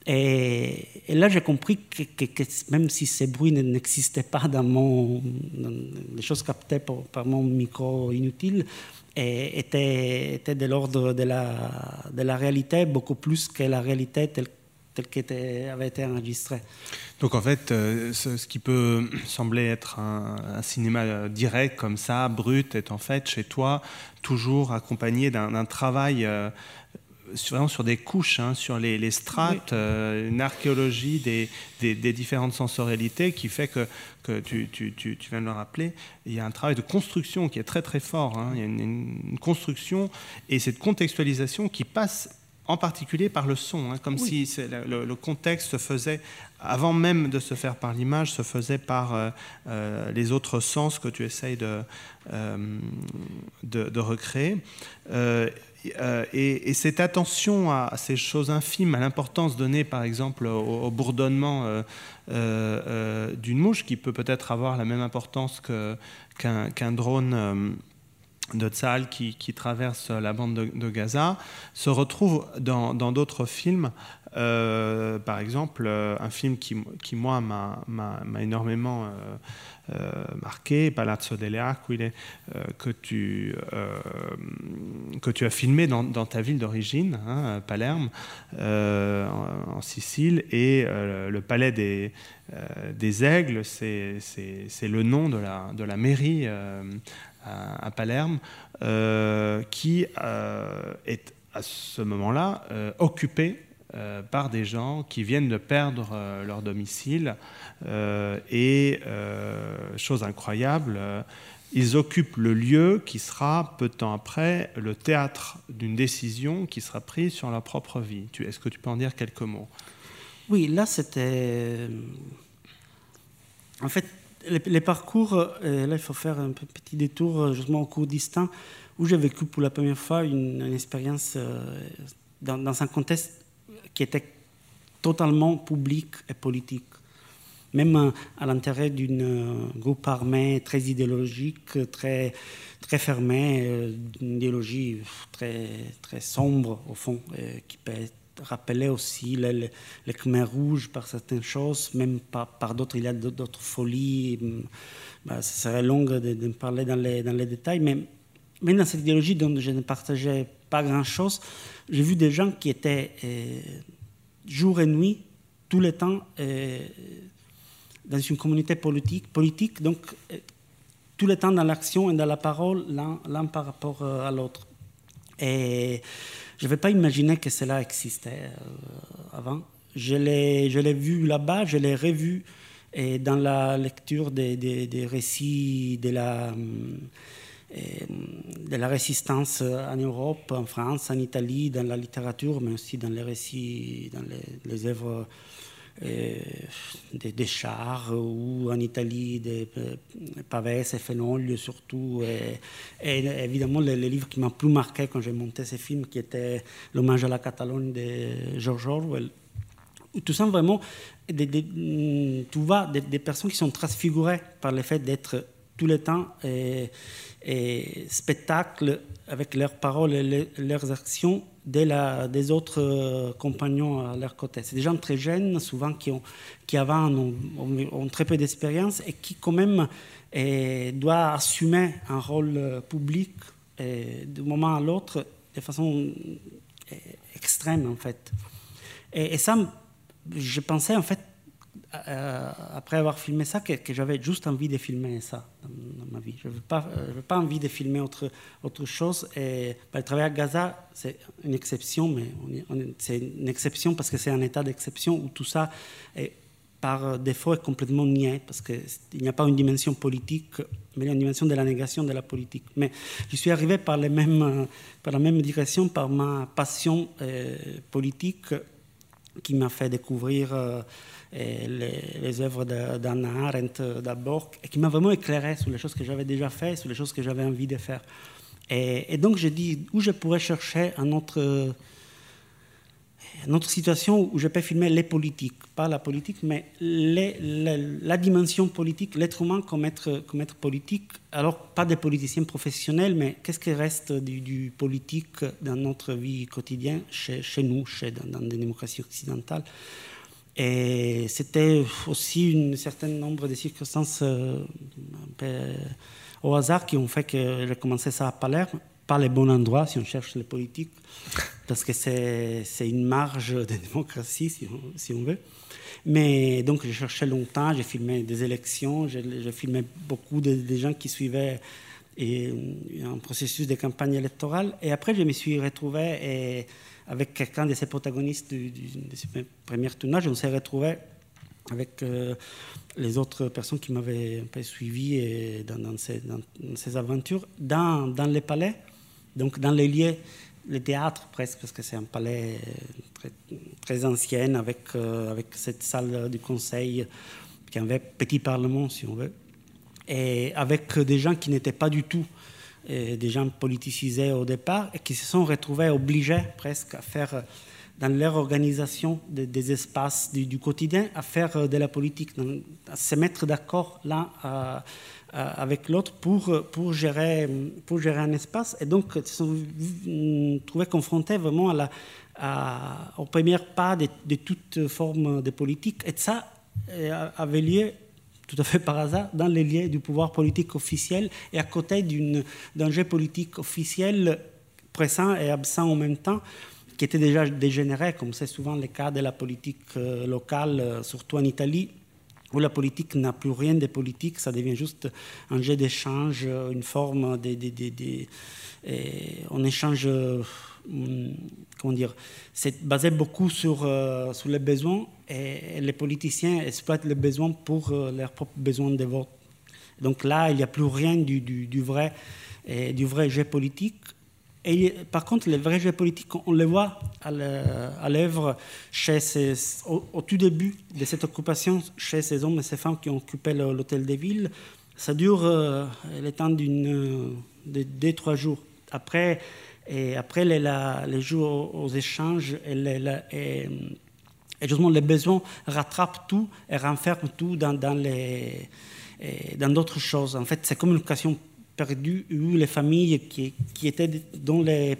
Et, et là, j'ai compris que, que, que même si ces bruits n'existaient pas dans mon dans les choses captées par, par mon micro inutile, et était, était de l'ordre de la, de la réalité, beaucoup plus que la réalité telle, telle qu'elle avait été enregistrée. Donc en fait, euh, ce, ce qui peut sembler être un, un cinéma direct comme ça, brut, est en fait chez toi toujours accompagné d'un, d'un travail euh, vraiment sur des couches, hein, sur les, les strates, oui. euh, une archéologie des, des, des différentes sensorialités qui fait que, que tu, tu, tu, tu viens de le rappeler, il y a un travail de construction qui est très très fort, hein. Il y a une, une construction et cette contextualisation qui passe en particulier par le son, hein, comme oui. si c'est le, le contexte se faisait, avant même de se faire par l'image, se faisait par euh, euh, les autres sens que tu essayes de, euh, de, de recréer. Euh, Euh, et, et cette attention à, à ces choses infimes, à l'importance donnée par exemple au, au bourdonnement euh, euh, euh, d'une mouche qui peut peut-être avoir la même importance que, qu'un, qu'un drone euh, de Tsahal qui, qui traverse la bande de, de Gaza, se retrouve dans, dans d'autres films. Euh, par exemple, euh, un film qui, qui moi, m'a, m'a, m'a énormément euh, euh, marqué, Palazzo delle Aquile, euh, que, tu, euh, que tu as filmé dans, dans ta ville d'origine, hein, Palerme, euh, en, en Sicile, et euh, le palais des, euh, des Aigles, c'est, c'est, c'est le nom de la, de la mairie euh, à, à Palerme, euh, qui euh, est à ce moment-là euh, occupée Euh, par des gens qui viennent de perdre euh, leur domicile euh, et, euh, chose incroyable, euh, ils occupent le lieu qui sera, peu de temps après, le théâtre d'une décision qui sera prise sur leur propre vie. Tu, est-ce que tu peux en dire quelques mots ? Oui, là c'était... En fait, les, les parcours, euh, là il faut faire un petit détour justement au Kurdistan, où j'ai vécu pour la première fois une, une expérience euh, dans, dans un contexte qui était totalement public et politique. Même à l'intérieur d'un groupe armé très idéologique, très, très fermé, d'une idéologie très, très sombre, au fond, qui peut rappeler aussi les, les, les Khmers rouges par certaines choses, même par, par d'autres, il y a d'autres folies. Ben, ça serait long de, de parler dans les, dans les détails, mais même dans cette idéologie dont je ne partageais pas grand-chose, j'ai vu des gens qui étaient euh, jour et nuit, tout le temps, euh, dans une communauté politique, politique donc euh, tout le temps dans l'action et dans la parole, l'un, l'un par rapport à l'autre. Et je ne vais pas imaginer que cela existait euh, avant. Je l'ai, je l'ai vu là-bas, je l'ai revu et dans la lecture des, des, des récits de la... de la résistance en Europe, en France, en Italie, dans la littérature, mais aussi dans les récits, dans les, les œuvres euh, des, des chars, ou en Italie des euh, Pavès et Fenoglio surtout. Et, et évidemment, le, le livre qui m'a plus marqué quand j'ai monté ce film, qui était L'hommage à la Catalogne de George Orwell. Tout ça, vraiment, des, des, tu vois, des, des personnes qui sont transfigurées par le fait d'être tout le temps et, et spectacle avec leurs paroles et les, leurs actions de la, des autres euh, compagnons à leur côté. C'est des gens très jeunes, souvent qui, ont, qui avant ont, ont, ont très peu d'expérience et qui quand même eh, doivent assumer un rôle euh, public eh, d'un moment à l'autre de façon eh, extrême en fait. Et, et ça, je pensais en fait, euh, après avoir filmé ça, que, que j'avais juste envie de filmer ça dans, dans ma vie. Je n'avais pas, euh, pas envie de filmer autre, autre chose. Et bah, le travail à Gaza, c'est une exception, mais on, on, c'est une exception parce que c'est un état d'exception où tout ça, est, par défaut, est complètement nié, parce qu'il n'y a pas une dimension politique, mais il y a une dimension de la négation de la politique. Mais je suis arrivé par, les mêmes, par la même direction, par ma passion euh, politique, qui m'a fait découvrir euh, les, les œuvres d'Hannah Arendt d'abord, et qui m'a vraiment éclairé sur les choses que j'avais déjà faites, sur les choses que j'avais envie de faire. Et, et donc, j'ai dit où je pourrais chercher un autre, une autre situation où je peux filmer les politiques, pas la politique, mais les, les, la dimension politique, l'être humain comme être, comme être politique. Alors, pas des politiciens professionnels, mais qu'est-ce qui reste du, du politique dans notre vie quotidienne, chez, chez nous, chez, dans, dans des démocraties occidentales. Et c'était aussi un certain nombre de circonstances euh, un peu au hasard qui ont fait que j'ai commencé ça à Palerme. Pas les bons endroits si on cherche les politiques, parce que c'est, c'est une marge de démocratie, si on, si on veut. Mais donc, j'ai cherché longtemps, j'ai filmé des élections, j'ai, j'ai filmé beaucoup de, de gens qui suivaient et, un processus de campagne électorale. Et après, je me suis retrouvé et, avec quelqu'un de ces protagonistes du, du, de ce premier tournage. On s'est retrouvé avec euh, les autres personnes qui m'avaient un peu suivi et dans, dans, ces, dans, dans ces aventures, dans, dans les palais, donc dans les lieux, le théâtre presque, parce que c'est un palais très, très ancien, avec, euh, avec cette salle du conseil qui avait petit parlement, si on veut, et avec des gens qui n'étaient pas du tout euh, des gens politisés au départ, et qui se sont retrouvés obligés presque à faire, dans leur organisation de, des espaces du, du quotidien, à faire de la politique, à se mettre d'accord l'un à, à, avec l'autre pour, pour, gérer, pour gérer un espace. Et donc, ils se sont trouvés confrontés vraiment à la, à, aux premiers pas de, de toute forme de politique. Et ça avait lieu, tout à fait par hasard, dans les lieux du pouvoir politique officiel et à côté d'une, d'un jeu politique officiel présent et absent en même temps, qui était déjà dégénéré, comme c'est souvent le cas de la politique euh, locale, euh, surtout en Italie, où la politique n'a plus rien de politique, ça devient juste un jeu d'échange, une forme de... de, de, de et on échange, euh, comment dire, c'est basé beaucoup sur, euh, sur les besoins, et, et les politiciens exploitent les besoins pour euh, leurs propres besoins de vote. Donc là, il n'y a plus rien du, du, du, vrai, et, du vrai jeu politique. Et par contre, les vrais jeux politiques, on les voit à l'œuvre chez ces, au, au tout début de cette occupation, chez ces hommes et ces femmes qui ont occupé l'hôtel de ville. Ça dure euh, le temps d'une, de deux, trois jours. Après, et après les, la, les jours aux, aux échanges, et, les, la, et, et justement les besoins rattrapent tout et renferment tout dans, dans, les, dans d'autres choses. En fait, c'est comme une occasion perdu, où les familles qui, qui étaient, dont les,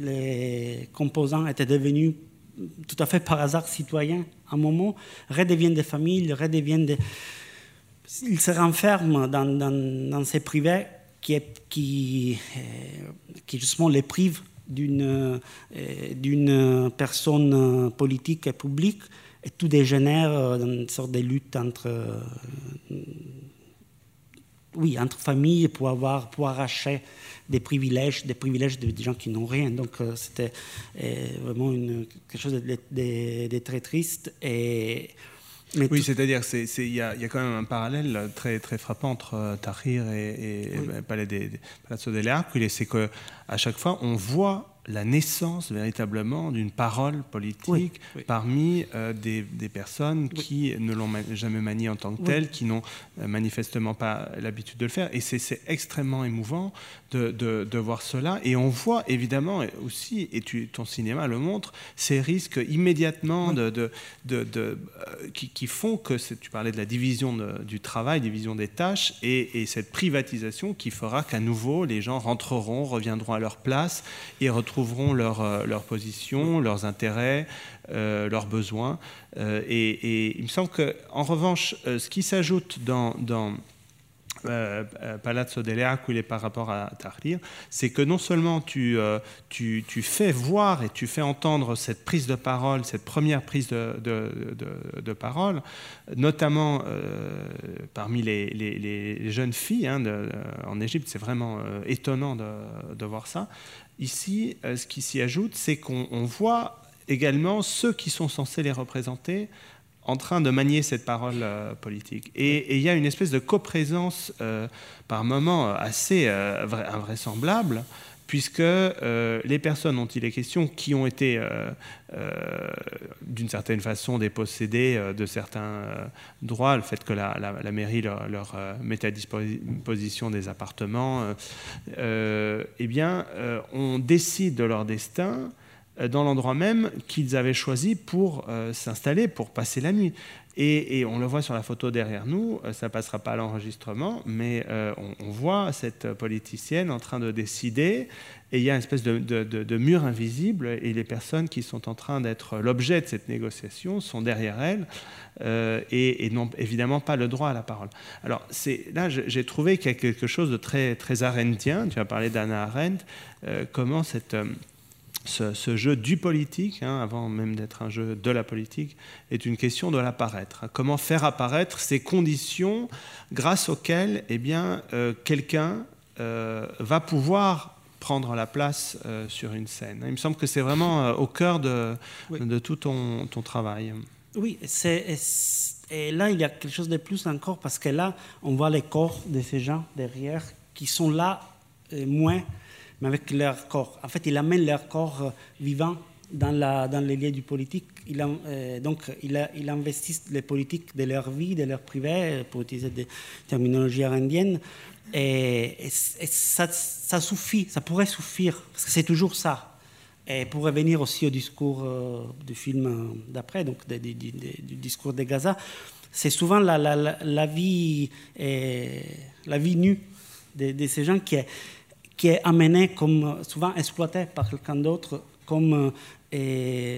les composants étaient devenus tout à fait par hasard citoyens, à un moment, redeviennent des familles, redeviennent des... Ils se renferment dans, dans, dans ces privés qui, qui, qui justement les privent d'une, d'une personne politique et publique, et tout dégénère dans une sorte de lutte entre... Oui, entre familles pour avoir, pour arracher des privilèges, des privilèges de, de gens qui n'ont rien. Donc euh, c'était euh, vraiment une, quelque chose de, de, de très triste. Et, mais oui, tout... c'est-à-dire qu'il y, y a quand même un parallèle très, très frappant entre euh, Tahrir et, et, oui. et Palais des, des Palazzo delle Aquile, c'est qu'à chaque fois, on voit la naissance véritablement d'une parole politique oui, oui. parmi euh, des, des personnes oui. qui ne l'ont ma- jamais maniée en tant que telle, oui. qui n'ont euh, manifestement pas l'habitude de le faire. Et c'est, c'est extrêmement émouvant de, de, de voir cela. Et on voit évidemment aussi, et tu, ton cinéma le montre, ces risques immédiatement oui. de, de, de, de, euh, qui, qui font que, tu parlais de la division de, du travail, division des tâches, et, et cette privatisation qui fera qu'à nouveau, les gens rentreront, reviendront à leur place et retrouveront trouveront leur, leur position, leurs intérêts, euh, leurs besoins. Euh, et, et il me semble qu'en revanche, euh, ce qui s'ajoute dans, dans euh, Palazzo delle Aquile par rapport à Tahrir, c'est que non seulement tu, euh, tu, tu fais voir et tu fais entendre cette prise de parole, cette première prise de, de, de, de parole, notamment euh, parmi les, les, les jeunes filles hein, de, de, en Égypte, c'est vraiment euh, étonnant de, de voir ça. Ici, euh, ce qui s'y ajoute, c'est qu'on on voit également ceux qui sont censés les représenter en train de manier cette parole euh, politique. Et il y a une espèce de coprésence euh, par moments assez euh, invraisemblable, puisque euh, les personnes dont il est question, qui ont été euh, euh, d'une certaine façon dépossédées euh, de certains euh, droits, le fait que la, la, la mairie leur, leur euh, mette à disposition des appartements, euh, euh, eh bien, euh, on décide de leur destin dans l'endroit même qu'ils avaient choisi pour euh, s'installer, pour passer la nuit. Et, et on le voit sur la photo derrière nous, ça ne passera pas à l'enregistrement, mais euh, on, on voit cette politicienne en train de décider, et il y a une espèce de, de, de, de mur invisible, et les personnes qui sont en train d'être l'objet de cette négociation sont derrière elle, euh, et, et n'ont évidemment pas le droit à la parole. Alors c'est, là, j'ai trouvé qu'il y a quelque chose de très, très arendtien, tu as parlé d'Hannah Arendt, euh, comment cette... Euh, Ce, ce jeu du politique, hein, avant même d'être un jeu de la politique, est une question de l'apparaître. Comment faire apparaître ces conditions grâce auxquelles eh bien, euh, quelqu'un euh, va pouvoir prendre la place euh, sur une scène. Il me semble que c'est vraiment euh, au cœur de, oui. de tout ton, ton travail. Oui, c'est, et là, il y a quelque chose de plus encore, parce que là, on voit les corps de ces gens derrière qui sont là, euh, moins... mais avec leur corps. En fait, ils amènent leur corps euh, vivant dans, la, dans les lieux du politique. Ils, euh, donc, ils, ils investissent les politiques de leur vie, de leur privé, pour utiliser des terminologies arendiennes. Et, et, et ça, ça suffit, ça pourrait suffire, parce que c'est toujours ça. Et pour revenir aussi au discours euh, du film d'après, donc de, de, de, de, du discours de Gaza, c'est souvent la, la, la, la, vie, euh, la vie nue de, de ces gens qui est, qui est amené comme souvent exploité par quelqu'un d'autre comme euh,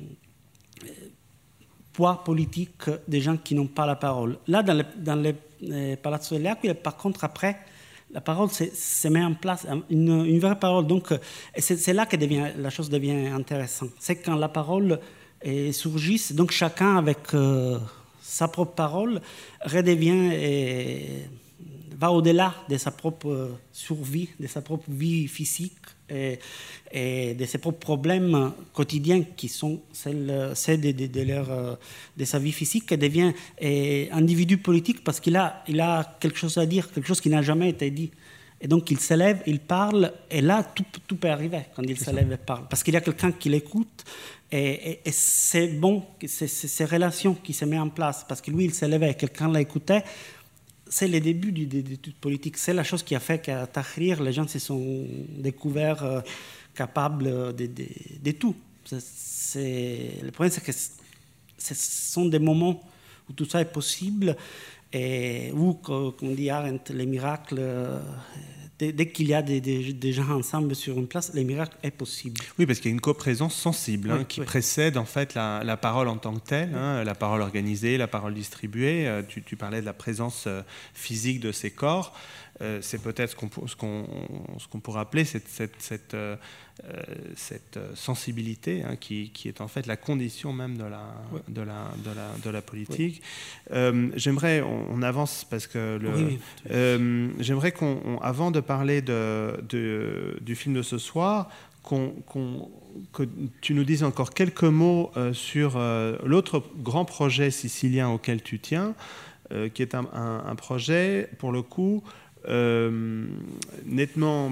poids politique des gens qui n'ont pas la parole. Là, dans le, dans le euh, Palazzo delle Aquile, par contre, après, la parole se, se met en place, une, une vraie parole. Donc, c'est, c'est là que devient, la chose devient intéressante. C'est quand la parole euh, surgit, donc chacun avec euh, sa propre parole redevient... Euh, va au-delà de sa propre survie, de sa propre vie physique et, et de ses propres problèmes quotidiens qui sont celles, celles de, de, de, leur, de sa vie physique, et devient et, individu politique parce qu'il a, il a quelque chose à dire, quelque chose qui n'a jamais été dit. Et donc il se lève, il parle, et là tout, tout peut arriver quand il se lève et parle. Parce qu'il y a quelqu'un qui l'écoute, et, et, et c'est bon, c'est, c'est ces relations qui se mettent en place, parce que lui il se levait, quelqu'un l'écoutait. C'est le début du, de, de toute politique. C'est la chose qui a fait qu'à Tahrir, les gens se sont découverts euh, capables de, de, de tout. C'est, c'est, le problème, c'est que ce sont des moments où tout ça est possible, et où, comme dit Arendt, les miracles, euh, dès, dès qu'il y a des, des, des gens ensemble sur une place, les miracles est possible. Oui, parce qu'il y a une coprésence sensible hein, oui, qui oui. précède en fait la, la parole en tant que telle, oui. hein, la parole organisée, la parole distribuée. Euh, tu, tu parlais de la présence euh, physique de ces corps. Euh, c'est peut-être ce qu'on, ce qu'on, ce qu'on pourrait appeler cette, cette, cette, euh, cette sensibilité hein, qui, qui est en fait la condition même de la, oui. de la, de la, de la politique. Oui. Euh, j'aimerais, on, on avance parce que le, oui, oui. Euh, j'aimerais qu'on, on, avant de parler de, de, du film de ce soir, qu'on, qu'on, que tu nous dises encore quelques mots euh, sur euh, l'autre grand projet sicilien auquel tu tiens, euh, qui est un, un, un projet pour le coup euh, nettement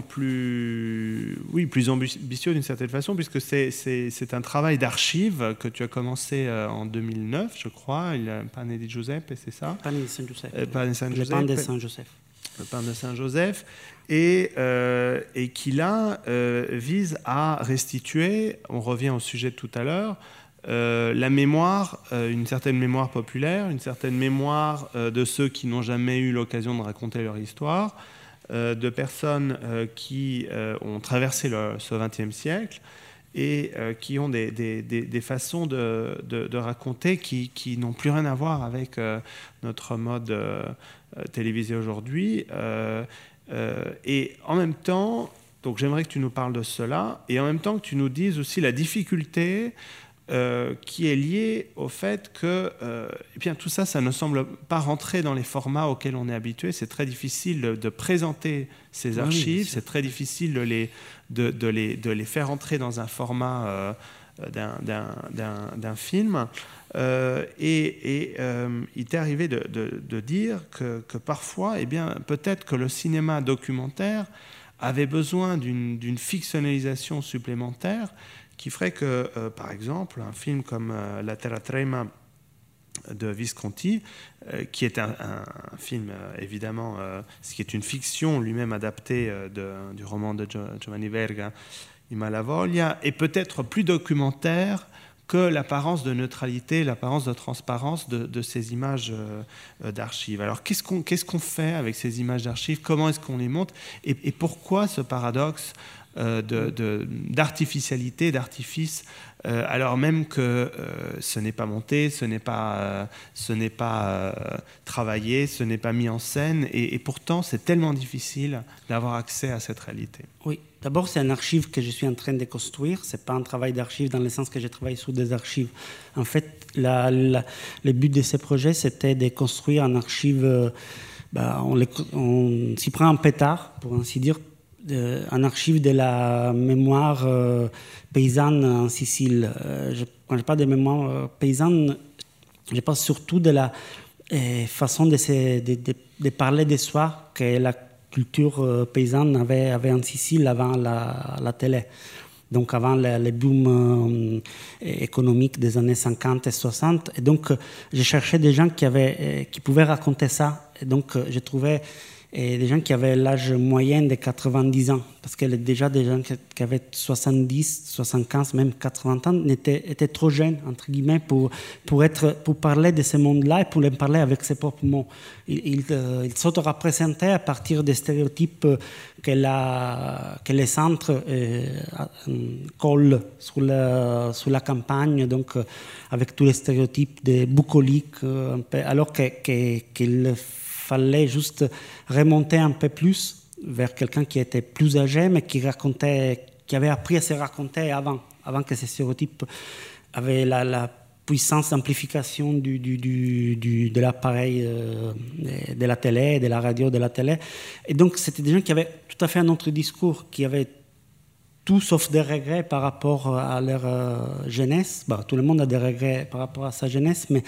plus, oui, plus ambitieux d'une certaine façon, puisque c'est, c'est, c'est un travail d'archives que tu as commencé euh, en deux mille neuf, je crois. Il a Pane di Giuseppe, c'est ça? Pane di San Giuseppe. Euh, Pane di San Giuseppe. Le Pain de Saint-Joseph. Le Pain de Saint-Joseph. Et, euh, et qui là euh, vise à restituer, on revient au sujet de tout à l'heure, Euh, la mémoire, euh, une certaine mémoire populaire, une certaine mémoire euh, de ceux qui n'ont jamais eu l'occasion de raconter leur histoire, euh, de personnes euh, qui euh, ont traversé le, ce vingtième siècle et euh, qui ont des, des, des, des façons de, de, de raconter qui, qui n'ont plus rien à voir avec euh, notre mode euh, télévisé aujourd'hui. Euh, euh, et en même temps, donc j'aimerais que tu nous parles de cela, et en même temps que tu nous dises aussi la difficulté Euh, qui est lié au fait que euh, eh bien, tout ça, ça ne semble pas rentrer dans les formats auxquels on est habitué. C'est très difficile de, de présenter ces archives, oui, c'est... c'est très difficile de les, de, de, les, de les faire entrer dans un format euh, d'un, d'un, d'un, d'un film. Euh, et et euh, il t'est arrivé de, de, de dire que, que parfois, eh bien, peut-être que le cinéma documentaire avait besoin d'une, d'une fictionnalisation supplémentaire qui ferait que, euh, par exemple, un film comme euh, La Terra Trema de Visconti, euh, qui est un, un, un film, euh, évidemment, euh, ce qui est une fiction lui-même adaptée euh, de, du roman de Giovanni Verga, I Malavoglia, est peut-être plus documentaire que l'apparence de neutralité, l'apparence de transparence de, de ces images euh, d'archives. Alors, qu'est-ce qu'on, qu'est-ce qu'on fait avec ces images d'archives? Comment est-ce qu'on les monte? et, et pourquoi ce paradoxe Euh, de, de, d'artificialité, d'artifice, euh, alors même que euh, ce n'est pas monté, ce n'est pas, euh, ce n'est pas euh, travaillé, ce n'est pas mis en scène, et, et pourtant c'est tellement difficile d'avoir accès à cette réalité. Oui, d'abord c'est un archive que je suis en train de construire, c'est pas un travail d'archive dans le sens que je travaille sur des archives. En fait, la, la, le but de ces projets, c'était de construire un archive, euh, bah, on, les, on s'y prend un pétard, pour ainsi dire, De, un archive de la mémoire euh, paysanne en Sicile. Euh, je, quand je parle de mémoire euh, paysanne, je parle surtout de la euh, façon de, se, de, de, de parler de soi que la culture euh, paysanne avait, avait en Sicile avant la, la télé. Donc avant le, le boom euh, économique des années cinquante et soixante. Et donc, euh, je cherchais des gens qui, avaient, euh, qui pouvaient raconter ça. Et donc, euh, je trouvais et des gens qui avaient l'âge moyen de quatre-vingt-dix ans, parce que déjà des gens qui avaient soixante-dix, soixante-quinze, même quatre-vingts ans étaient, étaient trop jeunes, entre guillemets, pour, pour, être, pour parler de ce monde-là et pour les parler avec ses propres mots. Ils, ils, euh, ils s'auto-représentaient à partir des stéréotypes que, la, que les centres euh, collent sur la, sur la campagne, donc euh, avec tous les stéréotypes des bucoliques, euh, un peu, alors que, que, qu'il fallait juste remonter un peu plus vers quelqu'un qui était plus âgé, mais qui racontait, qui avait appris à se raconter avant, avant que ces stéréotypes avaient la, la puissance d'amplification du, du, du, du, de l'appareil euh, de la télé, de la radio, de la télé. Et donc, c'était des gens qui avaient tout à fait un autre discours, qui avaient tout sauf des regrets par rapport à leur euh, jeunesse. Bon, tout le monde a des regrets par rapport à sa jeunesse, mais,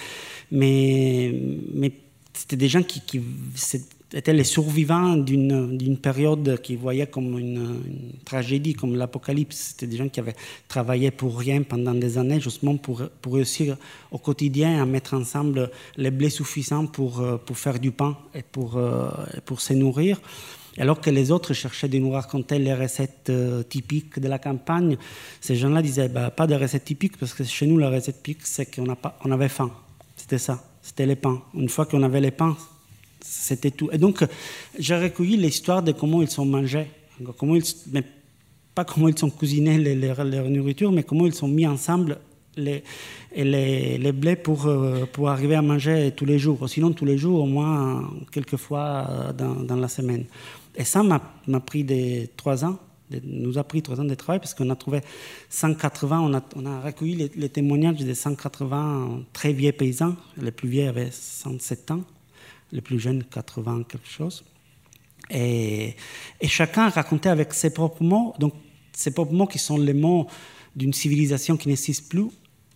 mais, mais c'était des gens qui, qui étaient les survivants d'une, d'une période qu'ils voyaient comme une, une tragédie, comme l'apocalypse. C'était des gens qui avaient travaillé pour rien pendant des années, justement pour, pour réussir au quotidien à mettre ensemble les blés suffisants pour, pour faire du pain et pour, pour se nourrir. Alors que les autres cherchaient de nous raconter les recettes euh, typiques de la campagne, ces gens-là disaient bah, pas de recettes typiques, parce que chez nous, la recette typique, c'est qu'on a pas, on avait faim. C'était ça, c'était les pains. Une fois qu'on avait les pains, c'était tout. Et donc, j'ai recueilli l'histoire de comment ils sont mangés, comment ils, mais pas comment ils sont cuisinés, les, les, leur nourriture, mais comment ils sont mis ensemble les, les, les blés pour, pour arriver à manger tous les jours. Sinon, tous les jours, au moins quelques fois dans, dans la semaine. Et ça m'a, m'a pris des trois ans, de, nous a pris trois ans de travail, parce qu'on a trouvé cent quatre-vingts, on a, on a recueilli les, les témoignages de cent quatre-vingts très vieux paysans. Les plus vieux avaient cent sept ans, les plus jeunes quatre-vingts quelque chose. Et, et chacun racontait avec ses propres mots, donc ses propres mots qui sont les mots d'une civilisation qui n'existe plus,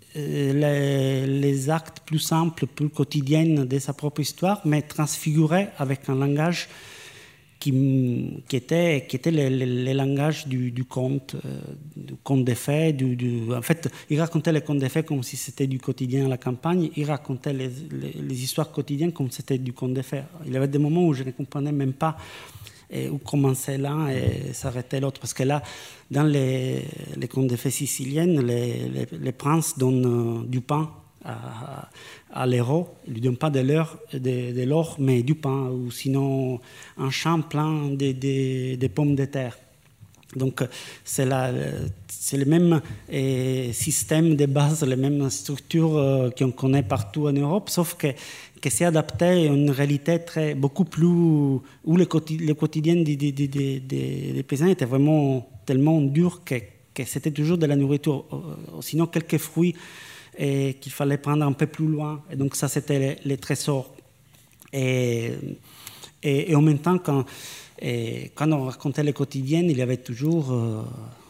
les, les actes plus simples, plus quotidiens de sa propre histoire, mais transfigurés avec un langage qui, qui était, qui était le, le, le langage du, du conte, euh, du conte des faits. Du, du, en fait, il racontait les contes des faits comme si c'était du quotidien à la campagne. Il racontait les, les, les histoires quotidiennes comme si c'était du conte des faits. Il y avait des moments où je ne comprenais même pas et où commençait l'un et s'arrêtait l'autre. Parce que là, dans les, les contes des fées siciliennes, les, les, les princes donnent euh, du pain à, à l'héros. Ils ne lui donnent pas de l'or, de, de l'or, mais du pain, ou sinon un champ plein de, de, de pommes de terre. Donc, c'est, la, c'est le même eh, système de base, les mêmes structures euh, qu'on connaît partout en Europe, sauf que que c'est adapté à une réalité très, beaucoup plus... où le, quotidien, le quotidien des, des, des, des, des paysans était vraiment tellement dur que, que c'était toujours de la nourriture. Sinon, quelques fruits et, qu'il fallait prendre un peu plus loin. Et donc ça, c'était les, les trésors. Et, et, et en même temps, quand, et, quand on racontait le quotidien, il y avait toujours euh,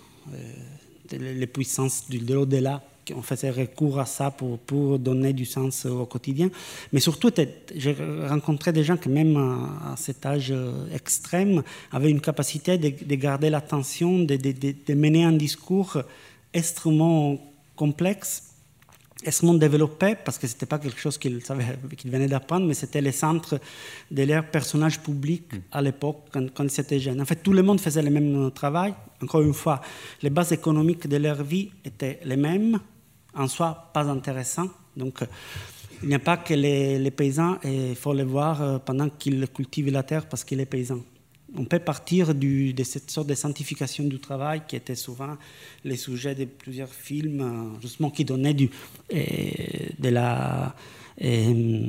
euh, les puissances de l'au-delà. On faisait recours à ça pour, pour donner du sens au quotidien. Mais surtout, j'ai rencontré des gens qui, même à, à cet âge extrême, avaient une capacité de, de garder l'attention, de, de, de, de mener un discours extrêmement complexe, extrêmement développé, parce que ce n'était pas quelque chose qu'ils savaient, qu'ils venaient d'apprendre, mais c'était le centre de leur personnage public à l'époque, quand, quand ils étaient jeunes. En fait, tout le monde faisait le même travail. Encore une fois, les bases économiques de leur vie étaient les mêmes, en soi pas intéressant. Donc, il n'y a pas que les, les paysans, il faut les voir pendant qu'ils cultivent la terre parce qu'il est paysan. On peut partir du, de cette sorte de sanctification du travail qui était souvent les sujets de plusieurs films, justement, qui donnaient du, et, de la... Et,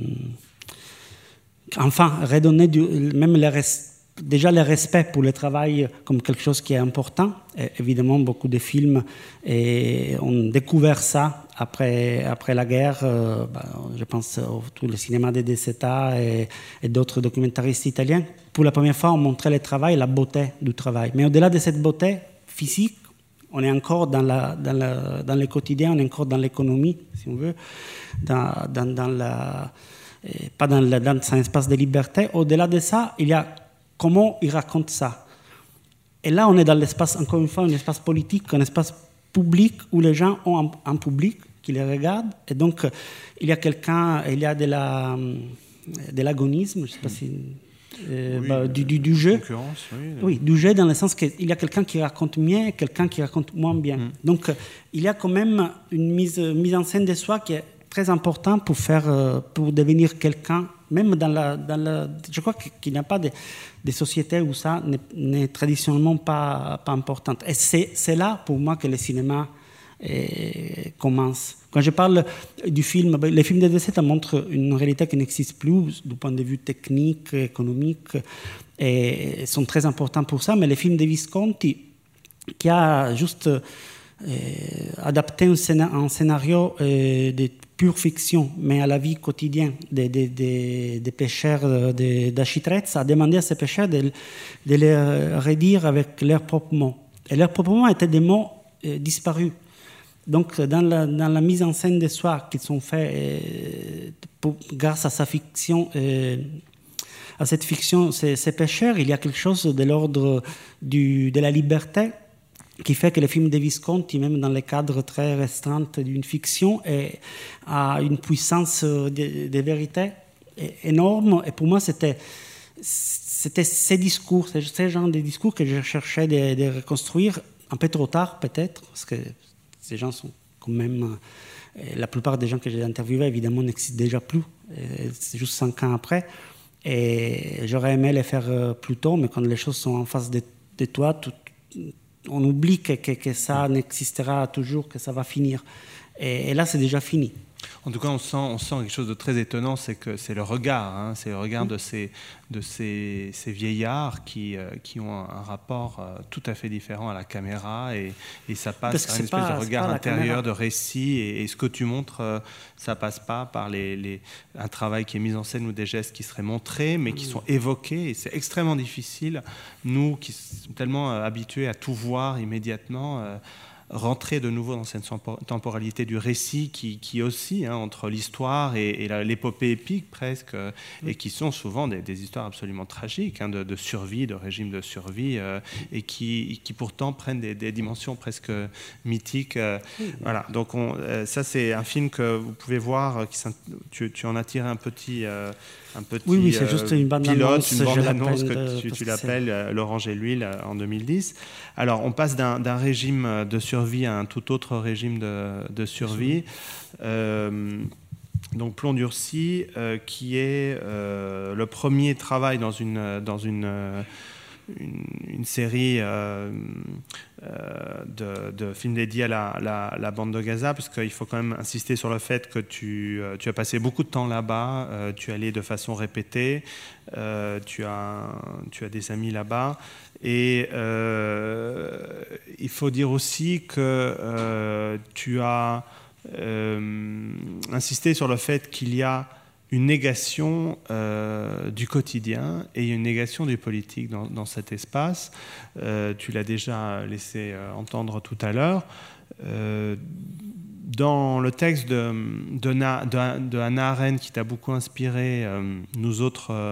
enfin, redonner du, même le respect. Déjà, le respect pour le travail comme quelque chose qui est important. Et évidemment, beaucoup de films et ont découvert ça après, après la guerre. Euh, bah, je pense au tout le cinéma de De Seta et, et d'autres documentaristes italiens. Pour la première fois, on montrait le travail, la beauté du travail. Mais au-delà de cette beauté physique, on est encore dans, la, dans, la, dans le quotidien, on est encore dans l'économie, si on veut, dans, dans, dans la, pas dans, la, dans un espace de liberté. Au-delà de ça, il y a comment il raconte ça. Et là, on est dans l'espace, encore une fois, un espace politique, un espace public où les gens ont un, un public qui les regarde. Et donc, il y a quelqu'un, il y a de, la, de l'agonisme, je ne sais pas si... Euh, oui, bah, du, du, du jeu. Oui, oui, du jeu dans le sens qu'il y a quelqu'un qui raconte mieux et quelqu'un qui raconte moins bien. Mm. Donc, il y a quand même une mise, mise en scène de soi qui est très importante pour, faire, pour devenir quelqu'un. Même dans la, dans la, je crois qu'il n'y a pas de, de sociétés où ça n'est, n'est traditionnellement pas, pas important. Et c'est, c'est là, pour moi, que le cinéma eh, commence. Quand je parle du film, les films de De Seta montrent une réalité qui n'existe plus du point de vue technique, économique, et sont très importants pour ça. Mais les films de Visconti, qui a juste eh, adapté un, scénar- un scénario eh, de pure fiction, mais à la vie quotidienne des, des, des, des pêcheurs de, d'Acitrezza, a demandé à ces pêcheurs de, de les redire avec leurs propres mots. Et leurs propres mots étaient des mots euh, disparus. Donc, dans la, dans la mise en scène des soirs qu'ils ont fait, euh, pour, grâce à sa fiction, euh, à cette fiction, ces, ces pêcheurs, il y a quelque chose de l'ordre du, de la liberté, qui fait que le film de Visconti, même dans les cadres très restreints d'une fiction, est, a une puissance de, de vérité énorme. Et pour moi, c'était, c'était ces discours, ces genres de discours que je cherchais de, de reconstruire, un peu trop tard peut-être, parce que ces gens sont quand même... La plupart des gens que j'ai interviewés, évidemment, n'existent déjà plus. C'est juste cinq ans après. Et j'aurais aimé les faire plus tôt, mais quand les choses sont en face de, de toi, tout, on oublie que, que, que ça n'existera toujours, que ça va finir. Et, et là, c'est déjà fini. En tout cas, on sent, on sent quelque chose de très étonnant, c'est que c'est le regard, hein, c'est le regard de ces, de ces, ces vieillards qui, euh, qui ont un, un rapport euh, tout à fait différent à la caméra, et, et ça passe par une espèce pas, de regard intérieur, de récit, et, et ce que tu montres, euh, ça passe pas par les, les, un travail qui est mis en scène ou des gestes qui seraient montrés, mais qui sont évoqués, et c'est extrêmement difficile, nous qui sommes tellement euh, habitués à tout voir immédiatement, euh, rentrer de nouveau dans cette temporalité du récit qui, qui oscille hein, entre l'histoire et, et la, l'épopée épique presque, euh, et qui sont souvent des, des histoires absolument tragiques hein, de, de survie, de régime de survie, euh, et qui, qui pourtant prennent des, des dimensions presque mythiques. Euh, voilà. Donc on, euh, ça c'est un film que vous pouvez voir. Qui, tu, tu en as tiré un petit, euh, un petit oui, oui, c'est juste une bande pilote, annonce, une bande annonce que de, tu, tu l'appelles euh, L'Orange et l'huile euh, en deux mille dix. Alors on passe d'un, d'un régime de survie à un tout autre régime de, de survie. Euh, donc Plomb durci, euh, qui est euh, le premier travail dans une, dans une, euh, une, une série euh, euh, de, de films dédiés à la, la, la bande de Gaza, puisqu'il faut quand même insister sur le fait que tu, euh, tu as passé beaucoup de temps là-bas, euh, tu es allé de façon répétée, euh, tu, as, tu as des amis là-bas. Et euh, il faut dire aussi que euh, tu as euh, insisté sur le fait qu'il y a une négation euh, du quotidien et une négation du politique dans, dans cet espace. Euh, tu l'as déjà laissé entendre tout à l'heure. Euh, dans le texte de, de, de, de Hannah Arendt, qui t'a beaucoup inspiré, euh, nous autres... Euh,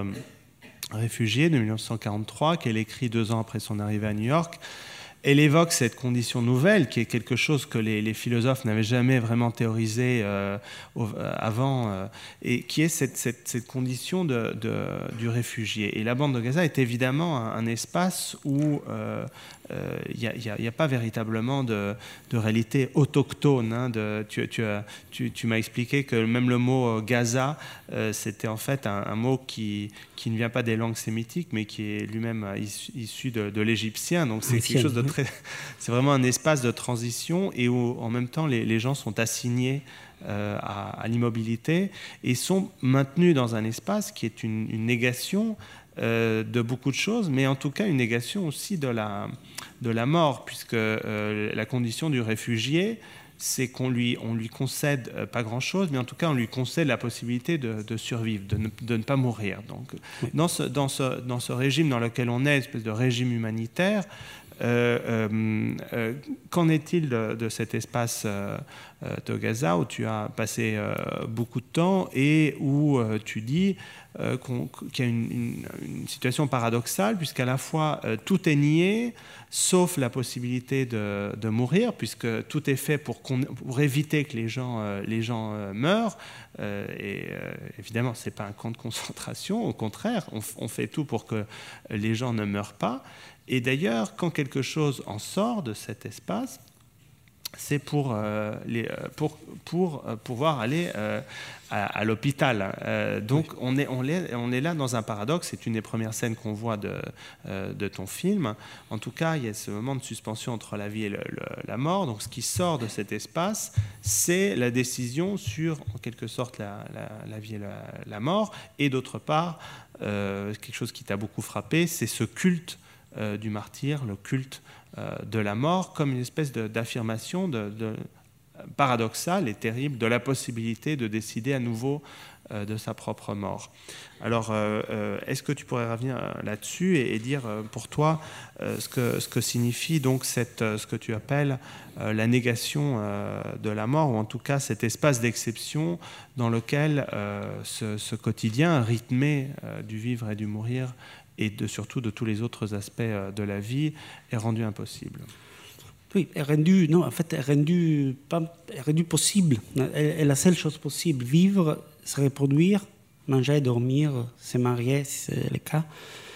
réfugiée de dix-neuf cent quarante-trois, qu'elle écrit deux ans après son arrivée à New York. Elle évoque cette condition nouvelle, qui est quelque chose que les, les philosophes n'avaient jamais vraiment théorisé euh, au, euh, avant, euh, et qui est cette, cette, cette condition de, de, du réfugié. Et la bande de Gaza est évidemment un, un espace où euh, il n'y a, a, a pas véritablement de, de réalité autochtone. Hein, de, tu, tu, tu, tu m'as expliqué que même le mot Gaza, euh, c'était en fait un, un mot qui, qui ne vient pas des langues sémitiques, mais qui est lui-même issu, issu de, de l'égyptien. Donc c'est quelque chose de très... C'est vraiment un espace de transition et où en même temps les, les gens sont assignés euh, à, à l'immobilité et sont maintenus dans un espace qui est une, une négation Euh, de beaucoup de choses, mais en tout cas une négation aussi de la, de la mort, puisque euh, la condition du réfugié, c'est qu'on lui, on lui concède euh, pas grand-chose, mais en tout cas on lui concède la possibilité de, de survivre, de ne, de ne pas mourir. Donc, oui. dans, ce, dans, ce, dans ce régime dans lequel on est, une espèce de régime humanitaire, Euh, euh, euh, qu'en est-il de, de cet espace euh, de Gaza où tu as passé euh, beaucoup de temps et où euh, tu dis euh, qu'on, qu'il y a une, une, une situation paradoxale, puisqu'à la fois euh, tout est nié, sauf la possibilité de, de mourir, puisque tout est fait pour, pour éviter que les gens, euh, les gens euh, meurent. Euh, et euh, évidemment, ce n'est pas un camp de concentration, au contraire, on, on fait tout pour que les gens ne meurent pas. Et d'ailleurs, quand quelque chose en sort de cet espace, c'est pour, euh, les, pour, pour euh, pouvoir aller euh, à, à l'hôpital. Euh, donc oui. on, est, on, est, on est là dans un paradoxe. C'est une des premières scènes qu'on voit de, euh, de ton film. En tout cas, il y a ce moment de suspension entre la vie et le, le, la mort. Donc ce qui sort de cet espace, c'est la décision sur, en quelque sorte, la, la, la vie et la, la mort. Et d'autre part, euh, quelque chose qui t'a beaucoup frappé, c'est ce culte Euh, du martyr, le culte euh, de la mort, comme une espèce de, d'affirmation de, de, paradoxale et terrible de la possibilité de décider à nouveau euh, de sa propre mort. Alors, euh, euh, est-ce que tu pourrais revenir là-dessus et, et dire euh, pour toi euh, ce, que, ce que signifie donc cette, ce que tu appelles euh, la négation euh, de la mort, ou en tout cas cet espace d'exception dans lequel euh, ce, ce quotidien rythmé euh, du vivre et du mourir et de, surtout de tous les autres aspects de la vie, est rendu impossible. Oui, est rendu, non, en fait, est rendu, pas, est rendu possible. Est, est la seule chose possible. Vivre, se reproduire, manger, dormir, se marier, si c'est le cas.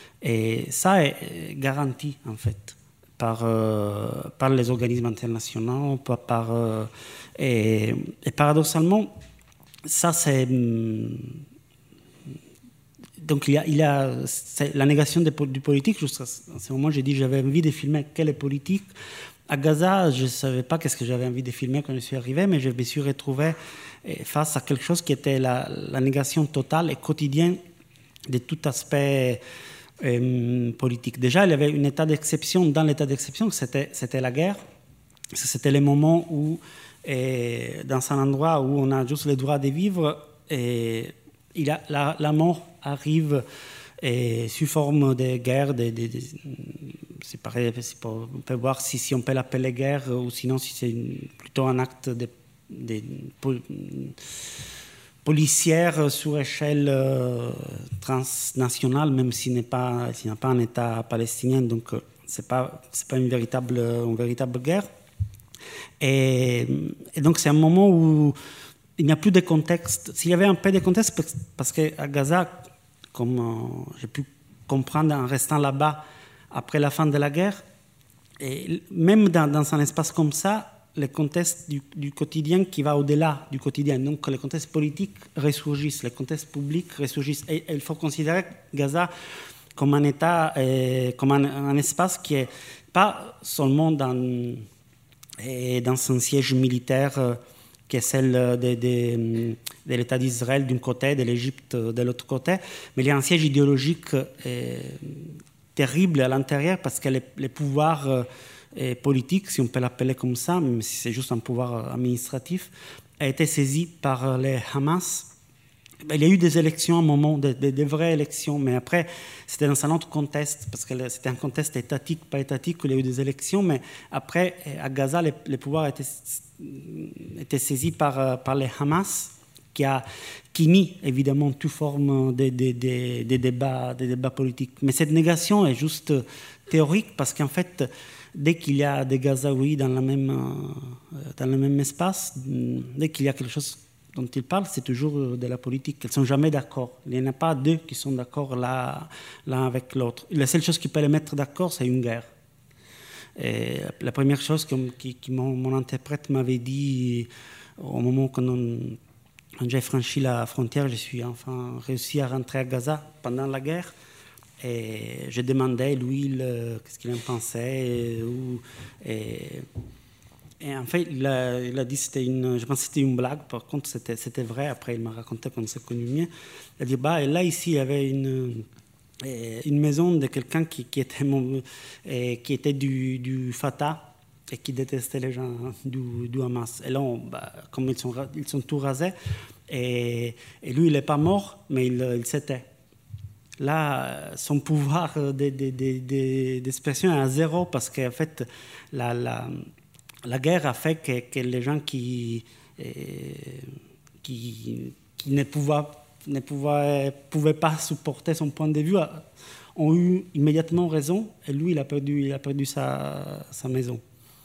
Et ça est garanti, en fait, par, euh, par les organismes internationaux, par, par, euh, et, et paradoxalement, ça, c'est... Donc il y a, il y a la négation de, du politique. Jusqu'à ce moment, j'ai dit j'avais envie de filmer quelle est politique. À Gaza, je ne savais pas qu'est-ce que j'avais envie de filmer quand je suis arrivé, mais je me suis retrouvé face à quelque chose qui était la, la négation totale et quotidienne de tout aspect euh, politique. Déjà, il y avait un état d'exception dans l'état d'exception, c'était, c'était la guerre. C'était le moment où, et dans un endroit où on a juste le droit de vivre, et il a, la, la mort arrive et, sous forme de guerre, de, de, de, c'est pareil, c'est pour, on peut voir si, si on peut l'appeler guerre ou sinon si c'est une, plutôt un acte de, de, de policière sur échelle euh, transnationale, même s'il n'est pas, s'il n'y a pas un État palestinien, donc euh, c'est pas, c'est pas une véritable, une véritable guerre. Et, et donc c'est un moment où il n'y a plus de contexte. S'il y avait un peu de contexte, parce qu'à Gaza, comme euh, j'ai pu comprendre en restant là-bas après la fin de la guerre, et même dans, dans un espace comme ça, le contexte du, du quotidien qui va au-delà du quotidien, donc les contextes politiques ressurgissent, les contextes publics ressurgissent. Et, et il faut considérer Gaza comme un État, et comme un, un espace qui n'est pas seulement dans, et dans un siège militaire euh, qui est celle de, de, de l'État d'Israël d'un côté, de l'Égypte de l'autre côté, mais il y a un siège idéologique euh, terrible à l'intérieur parce que les, les pouvoirs euh, Et politique, si on peut l'appeler comme ça, même si c'est juste un pouvoir administratif, a été saisi par les Hamas. Il y a eu des élections à un moment, des, des, des vraies élections, mais après, c'était dans un autre contexte, parce que c'était un contexte étatique, pas étatique, où il y a eu des élections, mais après, à Gaza, les, les pouvoirs étaient, étaient saisis par, par les Hamas, qui a qui nie évidemment toute forme de, de, de, de, débats, de débats politiques. Mais cette négation est juste théorique, parce qu'en fait, dès qu'il y a des Gazaouis dans, la même, dans le même espace, dès qu'il y a quelque chose dont ils parlent, c'est toujours de la politique. Ils ne sont jamais d'accord. Il n'y en a pas deux qui sont d'accord l'un avec l'autre. La seule chose qui peut les mettre d'accord, c'est une guerre. Et la première chose que, qui, qui mon, mon interprète m'avait dit au moment quand, on, quand j'ai franchi la frontière, je suis enfin réussi à rentrer à Gaza pendant la guerre. Et je demandais, lui, le, qu'est-ce qu'il en pensait. Et, ou, et, et en fait, il a, il a dit, c'était une, je pense que c'était une blague, par contre, c'était, c'était vrai. Après, il m'a raconté qu'on s'est connus mieux. Il a dit, bah, et là, ici, il y avait une, une maison de quelqu'un qui, qui était, mon, qui était du, du Fatah et qui détestait les gens du, du Hamas. Et là, on, bah, comme ils sont, ils sont tous rasés, et, et lui, il n'est pas mort, mais il, il s'était. Là, son pouvoir de, de, de, de, d'expression est à zéro parce qu'en fait, la, la, la guerre a fait que, que les gens qui, qui, qui ne, pouvaient, ne pouvaient, pouvaient pas supporter son point de vue ont eu immédiatement raison et lui, il a perdu, il a perdu sa, sa maison.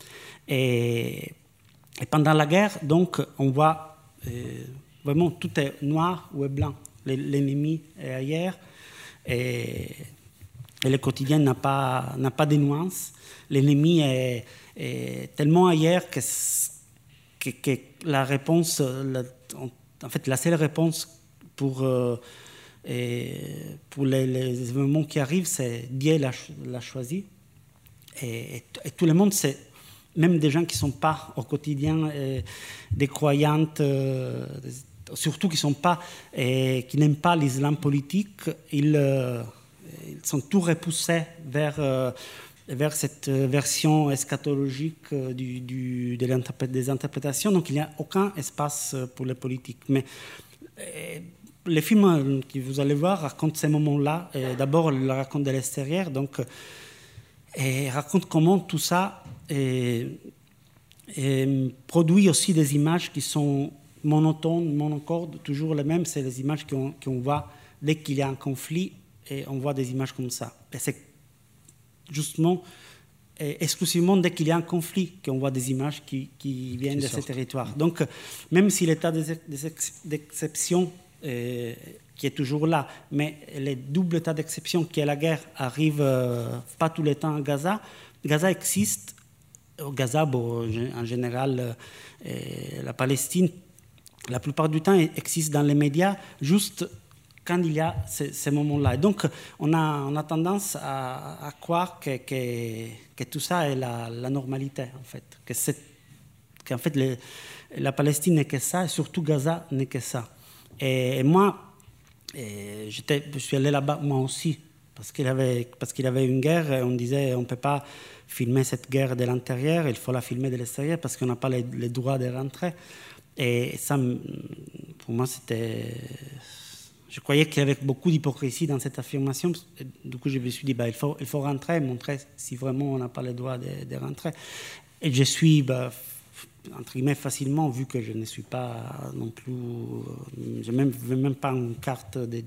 Et, et pendant la guerre, donc, on voit euh, vraiment tout est noir ou est blanc. L'ennemi est ailleurs. Et, et le quotidien n'a pas, n'a pas de nuances. L'ennemi est, est tellement ailleurs que, que, que la réponse, la, en fait, la seule réponse pour, euh, pour les, les événements qui arrivent, c'est Dieu l'a, l'a choisi. Et, et, et tout le monde, c'est, même des gens qui ne sont pas au quotidien euh, des croyantes, euh, surtout qui sont pas, eh, qui n'aiment pas l'islam politique, ils, euh, ils sont tous repoussés vers, euh, vers cette version eschatologique du, du, de l'interpré- des interprétations. Donc il n'y a aucun espace pour les politiques. Mais eh, les films que vous allez voir racontent ces moments-là. Et d'abord, ils le racontent de l'extérieur, donc et racontent comment tout ça et, et produit aussi des images qui sont monotone, monocorde, toujours les mêmes, c'est les images qu'on, qu'on voit dès qu'il y a un conflit, et on voit des images comme ça. Et c'est justement, et exclusivement dès qu'il y a un conflit qu'on voit des images qui, qui viennent qui de sortent. Ces territoires. Donc, même si l'état d'exception euh, qui est toujours là, mais le double état d'exception qui est la guerre arrive euh, pas tout le temps à Gaza. Gaza existe, au Gaza, bon, en général, euh, la Palestine, la plupart du temps, existe dans les médias juste quand il y a ces, ces moments-là. Et donc, on a, on a tendance à, à croire que, que, que tout ça est la, la normalité, en fait. Que c'est, qu'en fait, les, la Palestine n'est que ça, et surtout Gaza n'est que ça. Et, et moi, et j'étais, je suis allé là-bas, moi aussi, parce qu'il, avait, parce qu'il y avait une guerre, et on disait on ne peut pas filmer cette guerre de l'intérieur, il faut la filmer de l'extérieur, parce qu'on n'a pas les, les droits de rentrer. Et ça, pour moi, c'était... je croyais qu'il y avait beaucoup d'hypocrisie dans cette affirmation. Du coup, je me suis dit, bah, il, faut, il faut rentrer, montrer si vraiment on n'a pas le droit de, de rentrer. Et je suis, bah, entre guillemets, facilement, vu que je ne suis pas non plus... Je n'ai même, même pas une carte des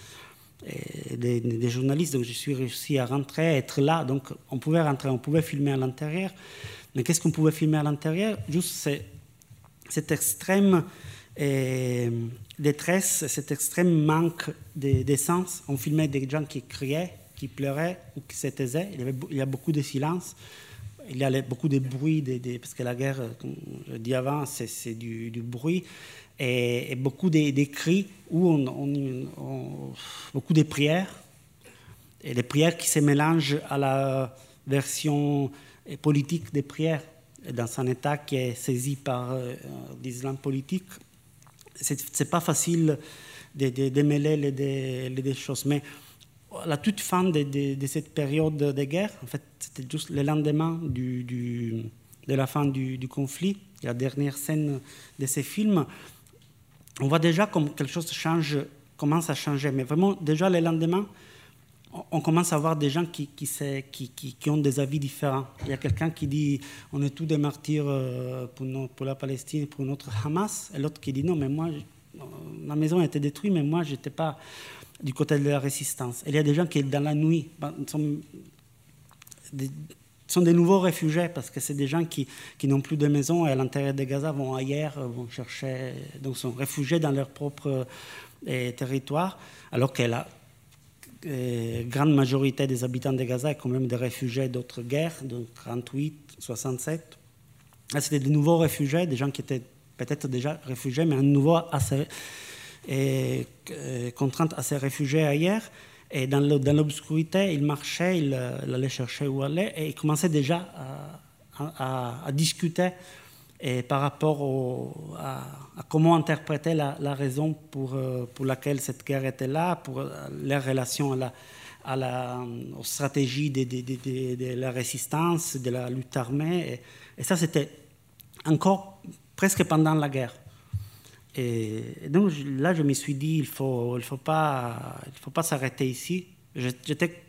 de, de, de, de journalistes, donc je suis réussi à rentrer, à être là. Donc, on pouvait rentrer, on pouvait filmer à l'intérieur. Mais qu'est-ce qu'on pouvait filmer à l'intérieur? Juste c'est, cet extrême euh, détresse, cet extrême manque d'essence. On filmait des gens qui criaient, qui pleuraient ou qui se taisaient. Il y, avait, il y a beaucoup de silence. Il y a beaucoup de bruit, de, de, parce que la guerre, comme je dis avant, c'est du, du bruit. Et, et beaucoup de, de cris, où on, on, on, beaucoup de prières. Et les prières qui se mélangent à la version politique des prières, dans un État qui est saisi par euh, l'islam politique. Ce n'est pas facile de, de, de mêler les deux, les deux choses. Mais à la toute fin de, de, de cette période de guerre, en fait, c'était juste le lendemain du, du, de la fin du, du conflit, la dernière scène de ces films, on voit déjà comme quelque chose change, commence à changer. Mais vraiment, déjà le lendemain, on commence à voir des gens qui, qui, qui, qui, qui ont des avis différents. Il y a quelqu'un qui dit on est tous des martyrs pour, nos, pour la Palestine, pour notre Hamas, et l'autre qui dit non, mais moi, ma maison a été détruite, mais moi, je n'étais pas du côté de la résistance. Et il y a des gens qui, dans la nuit, sont des, sont des nouveaux réfugiés, parce que c'est des gens qui, qui n'ont plus de maison et à l'intérieur de Gaza vont ailleurs, vont chercher, donc sont réfugiés dans leur propre eh, territoire, alors que la eh, grande majorité des habitants de Gaza est quand même des réfugiés d'autres guerres, donc trente-huit, soixante-sept. Là, c'était des nouveaux réfugiés, des gens qui étaient peut-être déjà réfugiés, mais à nouveau assez, et, et, contraints à se réfugier ailleurs. Et dans l'obscurité, il marchait, il, il allait chercher où aller, et il commençait déjà à, à, à discuter et par rapport au, à, à comment interpréter la, la raison pour, pour laquelle cette guerre était là, pour les relations à la, à la, aux stratégies de, de, de, de, de la résistance, de la lutte armée. Et, et ça, c'était encore presque pendant la guerre. Et donc là, je me suis dit, il ne faut, il faut pas, il faut pas s'arrêter ici. J'étais,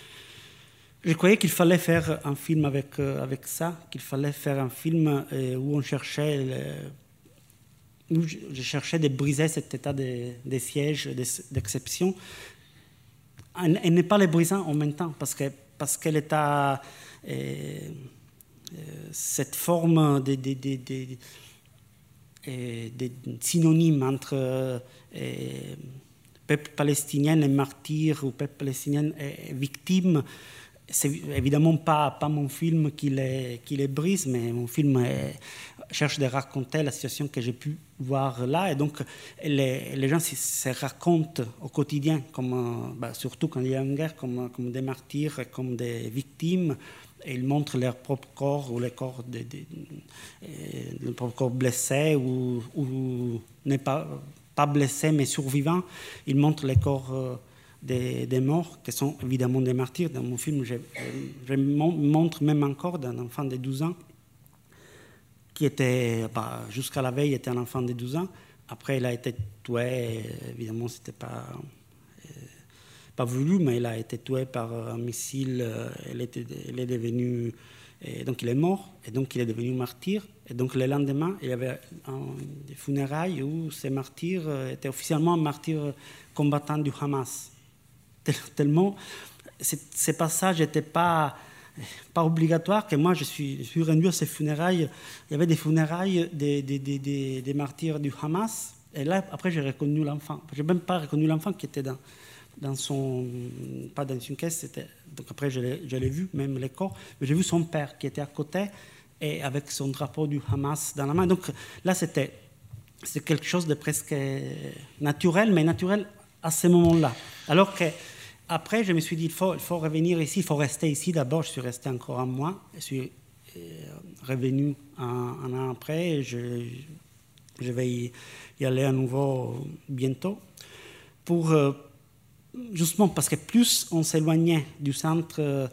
je croyais qu'il fallait faire un film avec, avec ça, qu'il fallait faire un film où on cherchait, où je cherchais de briser cet état de, de siège, d'exception, et ne pas le briser en même temps, parce que, parce que l'état, euh, cette forme de... de, de, de Et des synonymes entre euh, peuple palestinien et martyr ou peuple palestinien et victime. C'est évidemment pas, pas mon film qui les, qui les brise, mais mon film est, cherche de raconter la situation que j'ai pu voir là. Et donc, les, les gens se, se racontent au quotidien, comme, bah, surtout quand il y a une guerre, comme, comme des martyrs, comme des victimes. Et ils montrent leur propre corps ou les corps de, de, de, de propre corps blessés ou, ou n'est pas, pas blessés mais survivants. Ils montrent les corps des, des morts, qui sont évidemment des martyrs. Dans mon film, je, je montre même encore d'un enfant de douze ans qui était, bah, jusqu'à la veille, était un enfant de douze ans. Après, il a été tué. Évidemment, c'était pas... pas voulu, mais il a été tué par un missile. Il, était, il est devenu, et donc il est mort, et donc il est devenu martyr. Et donc le lendemain, il y avait un, des funérailles où ces martyrs étaient officiellement martyrs combattants du Hamas. Tellement, ces passages n'étaient pas, pas obligatoires que moi je suis, je suis rendu à ces funérailles. Il y avait des funérailles des, des, des, des, des martyrs du Hamas. Et là, après, j'ai reconnu l'enfant. Je n'ai même pas reconnu l'enfant qui était dans... dans son, pas dans une caisse, c'était, donc après je l'ai, je l'ai vu, même les corps, mais j'ai vu son père qui était à côté et avec son drapeau du Hamas dans la main. Donc là, c'était, c'était quelque chose de presque naturel, mais naturel à ce moment-là. Alors qu'après, je me suis dit, il faut, il faut revenir ici, il faut rester ici. D'abord, je suis resté encore un mois, je suis revenu un, un an après, et je, je vais y, y aller à nouveau bientôt pour... justement parce que plus on s'éloignait du centre euh,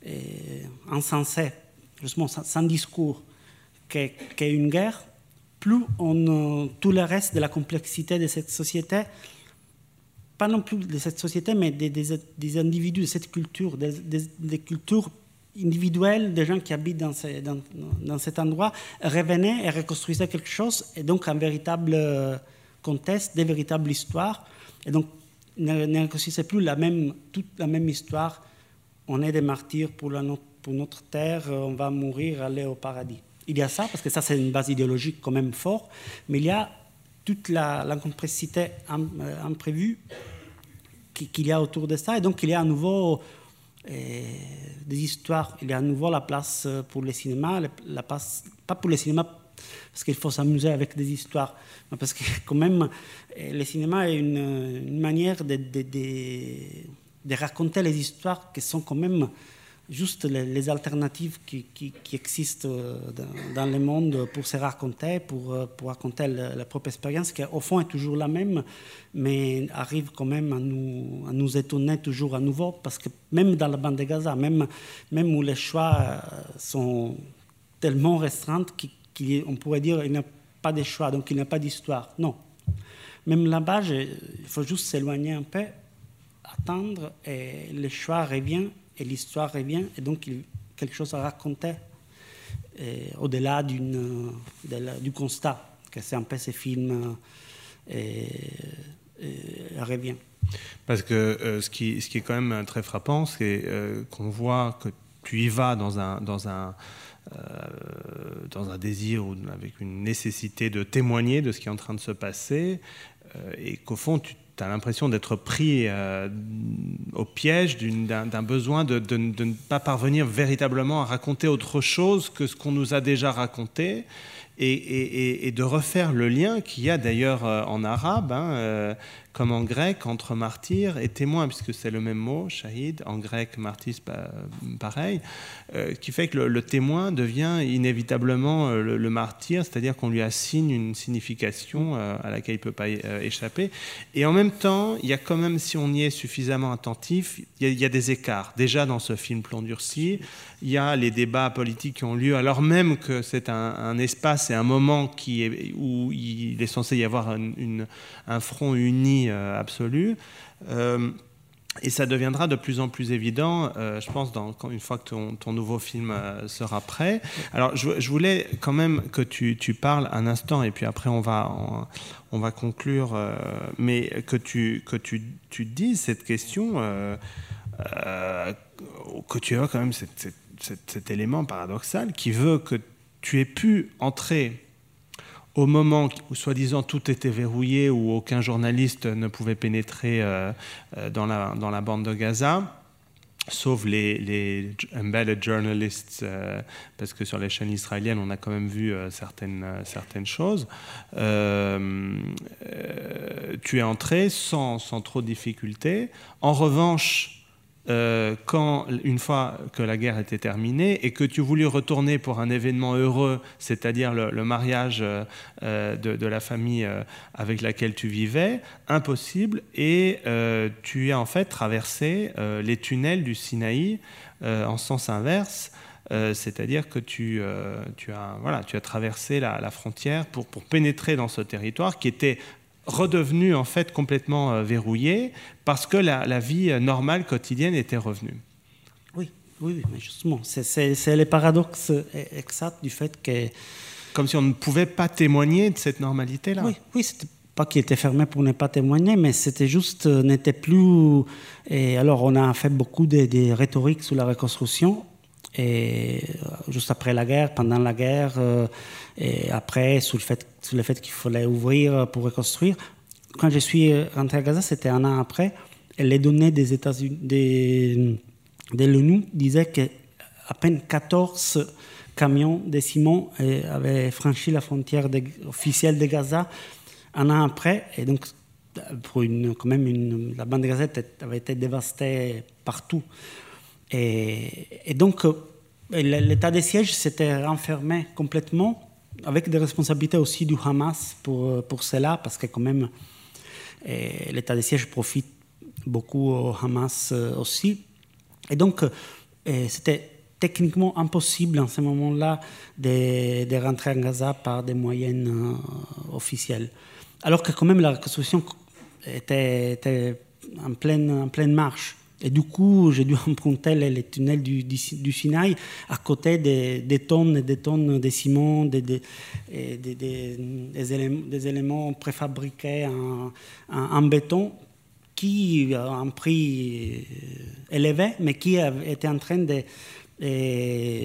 insensé, justement sans discours, qu'est, qu'est une guerre, plus on, euh, tout le reste de la complexité de cette société, pas non plus de cette société, mais des, des, des individus de cette culture, des, des, des cultures individuelles, des gens qui habitent dans, ces, dans, dans cet endroit, revenaient et reconstruisaient quelque chose, et donc un véritable contexte, des véritables histoires, et donc ne, ne reconstruisaient plus la même, toute la même histoire. On est des martyrs pour, la, pour notre terre, on va mourir, aller au paradis. Il y a ça, parce que ça c'est une base idéologique quand même forte, mais il y a toute la, la complexité imprévue qu'il y a autour de ça, et donc il y a à nouveau euh, des histoires, il y a à nouveau la place pour le cinéma, la place, pas pour le cinéma parce qu'il faut s'amuser avec des histoires, mais parce que quand même le cinéma est une, une manière de, de, de, de raconter les histoires qui sont quand même juste les, les alternatives qui, qui, qui existent dans, dans le monde pour se raconter, pour, pour raconter la, la propre expérience, qui au fond est toujours la même, mais arrive quand même à nous, à nous étonner toujours à nouveau, parce que même dans la bande de Gaza, même, même où les choix sont tellement restreints qu'on pourrait dire qu'il n'y a pas de choix, donc il n'y a pas d'histoire. Non. Même là-bas, je, il faut juste s'éloigner un peu, attendre, et le choix revient. Et l'histoire revient, et donc il y a quelque chose à raconter et au-delà d'une, de la, du constat, que c'est un peu ce film et, et revient. Parce que euh, ce, qui, ce qui est quand même très frappant, c'est euh, qu'on voit que tu y vas dans un, dans un, euh, dans un désir ou avec une nécessité de témoigner de ce qui est en train de se passer, euh, et qu'au fond, tu tu as l'impression d'être pris euh, au piège d'une, d'un, d'un besoin de, de, de ne pas parvenir véritablement à raconter autre chose que ce qu'on nous a déjà raconté, et, et, et de refaire le lien qu'il y a d'ailleurs euh, en arabe, hein, euh, comme en grec, entre martyr et témoin, puisque c'est le même mot, shahid, en grec, martyr, pareil, euh, qui fait que le, le témoin devient inévitablement euh, le, le martyr, c'est-à-dire qu'on lui assigne une signification euh, à laquelle il ne peut pas euh, échapper. Et en même temps, il y a quand même, si on y est suffisamment attentif, il y a, il y a des écarts. Déjà dans ce film Plomb durci, il y a les débats politiques qui ont lieu, alors même que c'est un, un espace et un moment qui est, où il est censé y avoir une, une, un front uni euh, absolu. Euh, et ça deviendra de plus en plus évident, euh, je pense, dans, quand, une fois que ton, ton nouveau film euh, sera prêt. Alors, je, je voulais quand même que tu, tu parles un instant, et puis après on va, on, on va conclure, euh, mais que tu, que tu, tu te dises cette question, euh, euh, que tu as quand même cette, cette Cet, cet élément paradoxal qui veut que tu aies pu entrer au moment où, soi-disant, tout était verrouillé, où aucun journaliste ne pouvait pénétrer euh, dans, la, dans la bande de Gaza, sauf les, les embedded journalists, euh, parce que sur les chaînes israéliennes, on a quand même vu euh, certaines, euh, certaines choses. Euh, euh, tu es entré sans, sans trop de difficultés. En revanche, Euh, quand, une fois que la guerre était terminée et que tu voulus retourner pour un événement heureux, c'est-à-dire le, le mariage euh, de, de la famille euh, avec laquelle tu vivais, impossible, et euh, tu as en fait traversé euh, les tunnels du Sinaï euh, en sens inverse, euh, c'est-à-dire que tu, euh, tu, as, voilà, tu as traversé la, la frontière pour, pour pénétrer dans ce territoire qui était redevenu en fait complètement euh, verrouillé parce que la, la vie normale quotidienne était revenue. Oui, oui, oui, mais justement, c'est, c'est, c'est le paradoxe exact du fait que... Comme si on ne pouvait pas témoigner de cette normalité-là. Oui, oui, c'était pas qu'il était fermé pour ne pas témoigner, mais c'était juste, euh, n'était plus... Et alors, on a fait beaucoup de, de rhétorique sur la reconstruction, et juste après la guerre, pendant la guerre, euh, et après, sur le fait, sur le fait qu'il fallait ouvrir pour reconstruire. Quand je suis rentré à Gaza, c'était un an après, et les données des États-Unis, des, de l'ONU disaient qu'à peine quatorze camions de ciment avaient franchi la frontière de, officielle de Gaza un an après, et donc pour une, quand même une, la bande de Gaza avait été dévastée partout. Et, et donc, l'état de siège s'était renfermé complètement, avec des responsabilités aussi du Hamas pour, pour cela, parce que quand même, l'état de siège profite beaucoup au Hamas aussi. Et donc, c'était techniquement impossible en ce moment-là de, de rentrer en Gaza par des moyens officiels. Alors que quand même, la reconstruction était... était en pleine, en pleine marche. Et du coup, j'ai dû emprunter les, les tunnels du, du, du Sinaï à côté des, des tonnes et des tonnes de ciment, des, des, des, des, des, éléments, des éléments préfabriqués en, en, en béton qui ont un prix élevé, mais qui étaient en train de, de,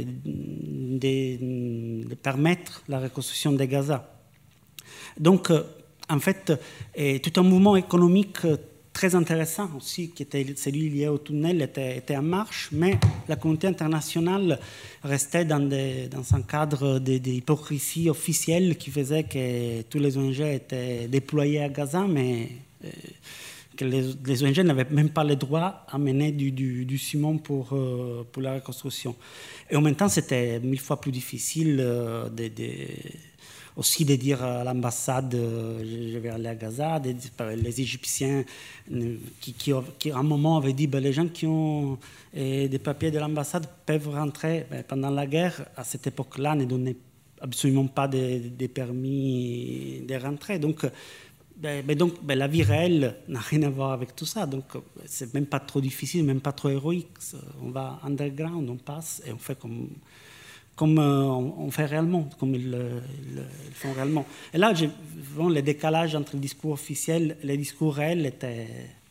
de, de permettre la reconstruction de Gaza. Donc, en fait, tout un mouvement économique très intéressant aussi, qui était celui lié au tunnel, était, était en marche, mais la communauté internationale restait dans, des, dans un cadre d'hypocrisie officielle qui faisait que tous les O N G étaient déployés à Gaza, mais euh, que les, les O N G n'avaient même pas le droit à mener du, du, du ciment pour, euh, pour la reconstruction. Et en même temps, c'était mille fois plus difficile euh, de... de aussi de dire à l'ambassade euh, je vais aller à Gaza, de, les Égyptiens euh, qui, qui, qui à un moment avaient dit ben, les gens qui ont euh, des papiers de l'ambassade peuvent rentrer. Ben, pendant la guerre, à cette époque-là, ne donnaient absolument pas de, de permis de rentrer. Donc, ben, ben, donc ben, la vie réelle n'a rien à voir avec tout ça. Donc c'est même pas trop difficile, même pas trop héroïque. On va underground, on passe et on fait comme... comme euh, on fait réellement, comme ils, ils, ils font réellement. Et là, j'ai, bon, le décalage entre le discours officiel et le discours réel était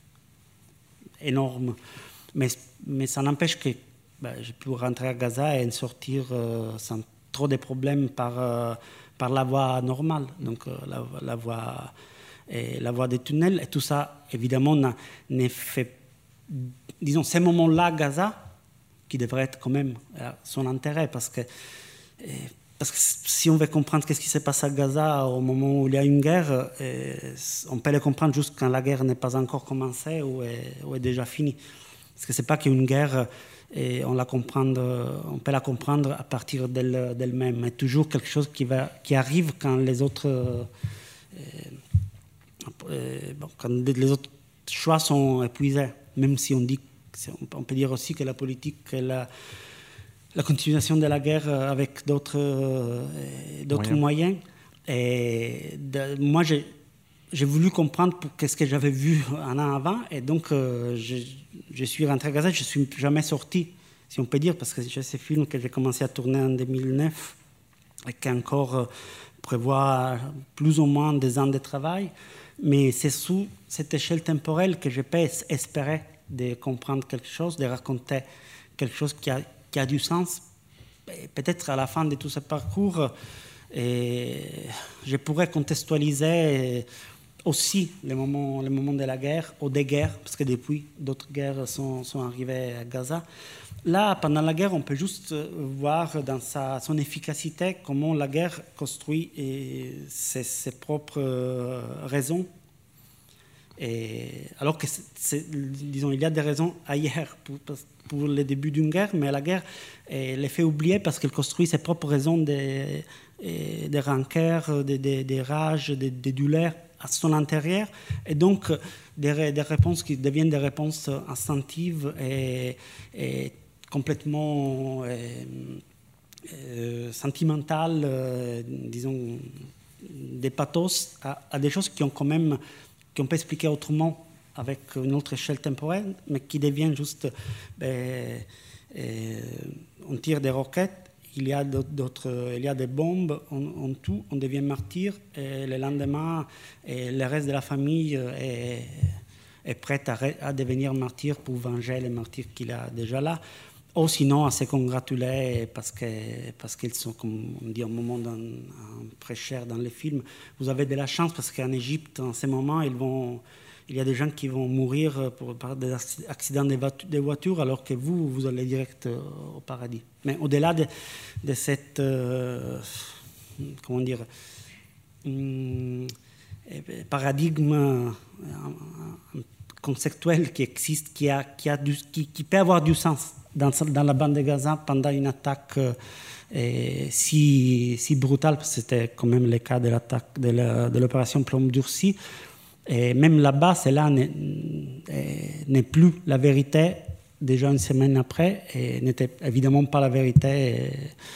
énorme. Mais, mais ça n'empêche que ben, j'ai pu rentrer à Gaza et en sortir euh, sans trop de problèmes par, euh, par la voie normale, donc euh, la, la, voie, et la voie des tunnels. Et tout ça, évidemment, n'a, n'a fait... Disons, ces moments-là, Gaza, qui devrait être quand même son intérêt, parce que, parce que si on veut comprendre ce qui se passe à Gaza au moment où il y a une guerre, on peut le comprendre juste quand la guerre n'est pas encore commencée ou est, ou est déjà finie. Parce que ce n'est pas qu'une guerre, et on, la comprendre, on peut la comprendre à partir d'elle, d'elle-même, mais toujours quelque chose qui, va, qui arrive quand les autres, euh, euh, bon, quand les autres choix sont épuisés, même si on dit on peut dire aussi que la politique est la, la continuation de la guerre avec d'autres, euh, d'autres moyens. moyens. Et de, moi, j'ai, j'ai voulu comprendre qu'est-ce que j'avais vu un an avant. Et donc, euh, je, je suis rentré à Gaza. Je ne suis jamais sorti, si on peut dire, parce que j'ai ce film que j'ai commencé à tourner en deux mille neuf et qui encore euh, prévoit plus ou moins des ans de travail. Mais c'est sous cette échelle temporelle que je peux espérer de comprendre quelque chose, de raconter quelque chose qui a, qui a du sens. Et peut-être à la fin de tout ce parcours, et je pourrais contextualiser aussi les moments, les moments de la guerre ou des guerres, parce que depuis, d'autres guerres sont, sont arrivées à Gaza. Là, pendant la guerre, on peut juste voir dans sa, son efficacité comment la guerre construit et ses, ses propres raisons. Et alors que, c'est, c'est, disons, il y a des raisons ailleurs pour, pour le début d'une guerre, mais la guerre les fait oublier parce qu'elle construit ses propres raisons de, de rancœur, de, de, de rage, de, de douleur à son intérieur, et donc des, des réponses qui deviennent des réponses instinctives et, et complètement euh, euh, sentimentales, euh, disons, des pathos à, à des choses qui ont quand même qu'on peut expliquer autrement avec une autre échelle temporelle, mais qui devient juste, ben, euh, on tire des roquettes, il y a d'autres, il y a des bombes, on, on tue, on devient martyr, et le lendemain, et le reste de la famille est, est prêt à, à devenir martyr pour venger les martyrs qu'il a déjà là, ou sinon à se congratuler parce, que, parce qu'ils sont, comme on dit un moment dans, un prêcheur dans les films, vous avez de la chance parce qu'en Égypte, en ce moment, ils vont, il y a des gens qui vont mourir pour, par des accidents de voitures, alors que vous, vous allez direct au paradis. Mais au-delà de, de cette, euh, comment dire, hum, paradigme euh, conceptuel qui existe, qui, a, qui, a du, qui, qui peut avoir du sens dans, dans la bande de Gaza pendant une attaque euh, si, si brutale, parce que c'était quand même le cas de, l'attaque, de, la, de l'opération Plomb Durci. Et même là-bas, cela n'est, n'est plus la vérité déjà une semaine après, et n'était évidemment pas la vérité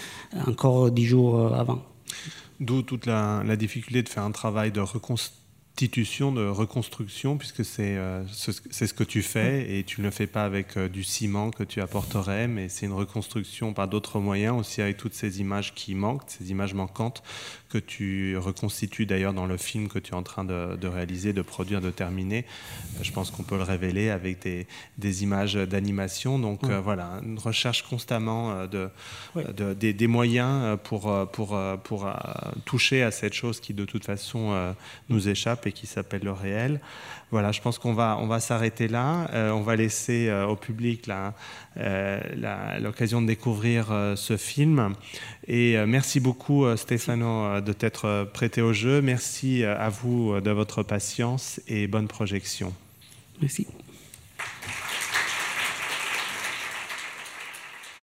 encore dix jours avant. D'où toute la, la difficulté de faire un travail de reconstruction reconstitution, de reconstruction, puisque c'est euh, ce, c'est ce que tu fais, et tu ne le fais pas avec euh, du ciment que tu apporterais, mais c'est une reconstruction par d'autres moyens, aussi avec toutes ces images qui manquent, ces images manquantes que tu reconstitues d'ailleurs dans le film que tu es en train de, de réaliser, de produire, de terminer. Je pense qu'on peut le révéler avec des, des images d'animation. Donc ouais. euh, voilà, une recherche constamment de, ouais. de, des, des moyens pour, pour, pour, pour euh, toucher à cette chose qui de toute façon euh, nous échappe et qui s'appelle le réel. Voilà, je pense qu'on va, on va s'arrêter là. Euh, on va laisser euh, au public la, euh, la, l'occasion de découvrir euh, ce film. Et euh, merci beaucoup, euh, Stefano, euh, de t'être prêté au jeu. Merci euh, à vous euh, de votre patience et bonne projection. Merci.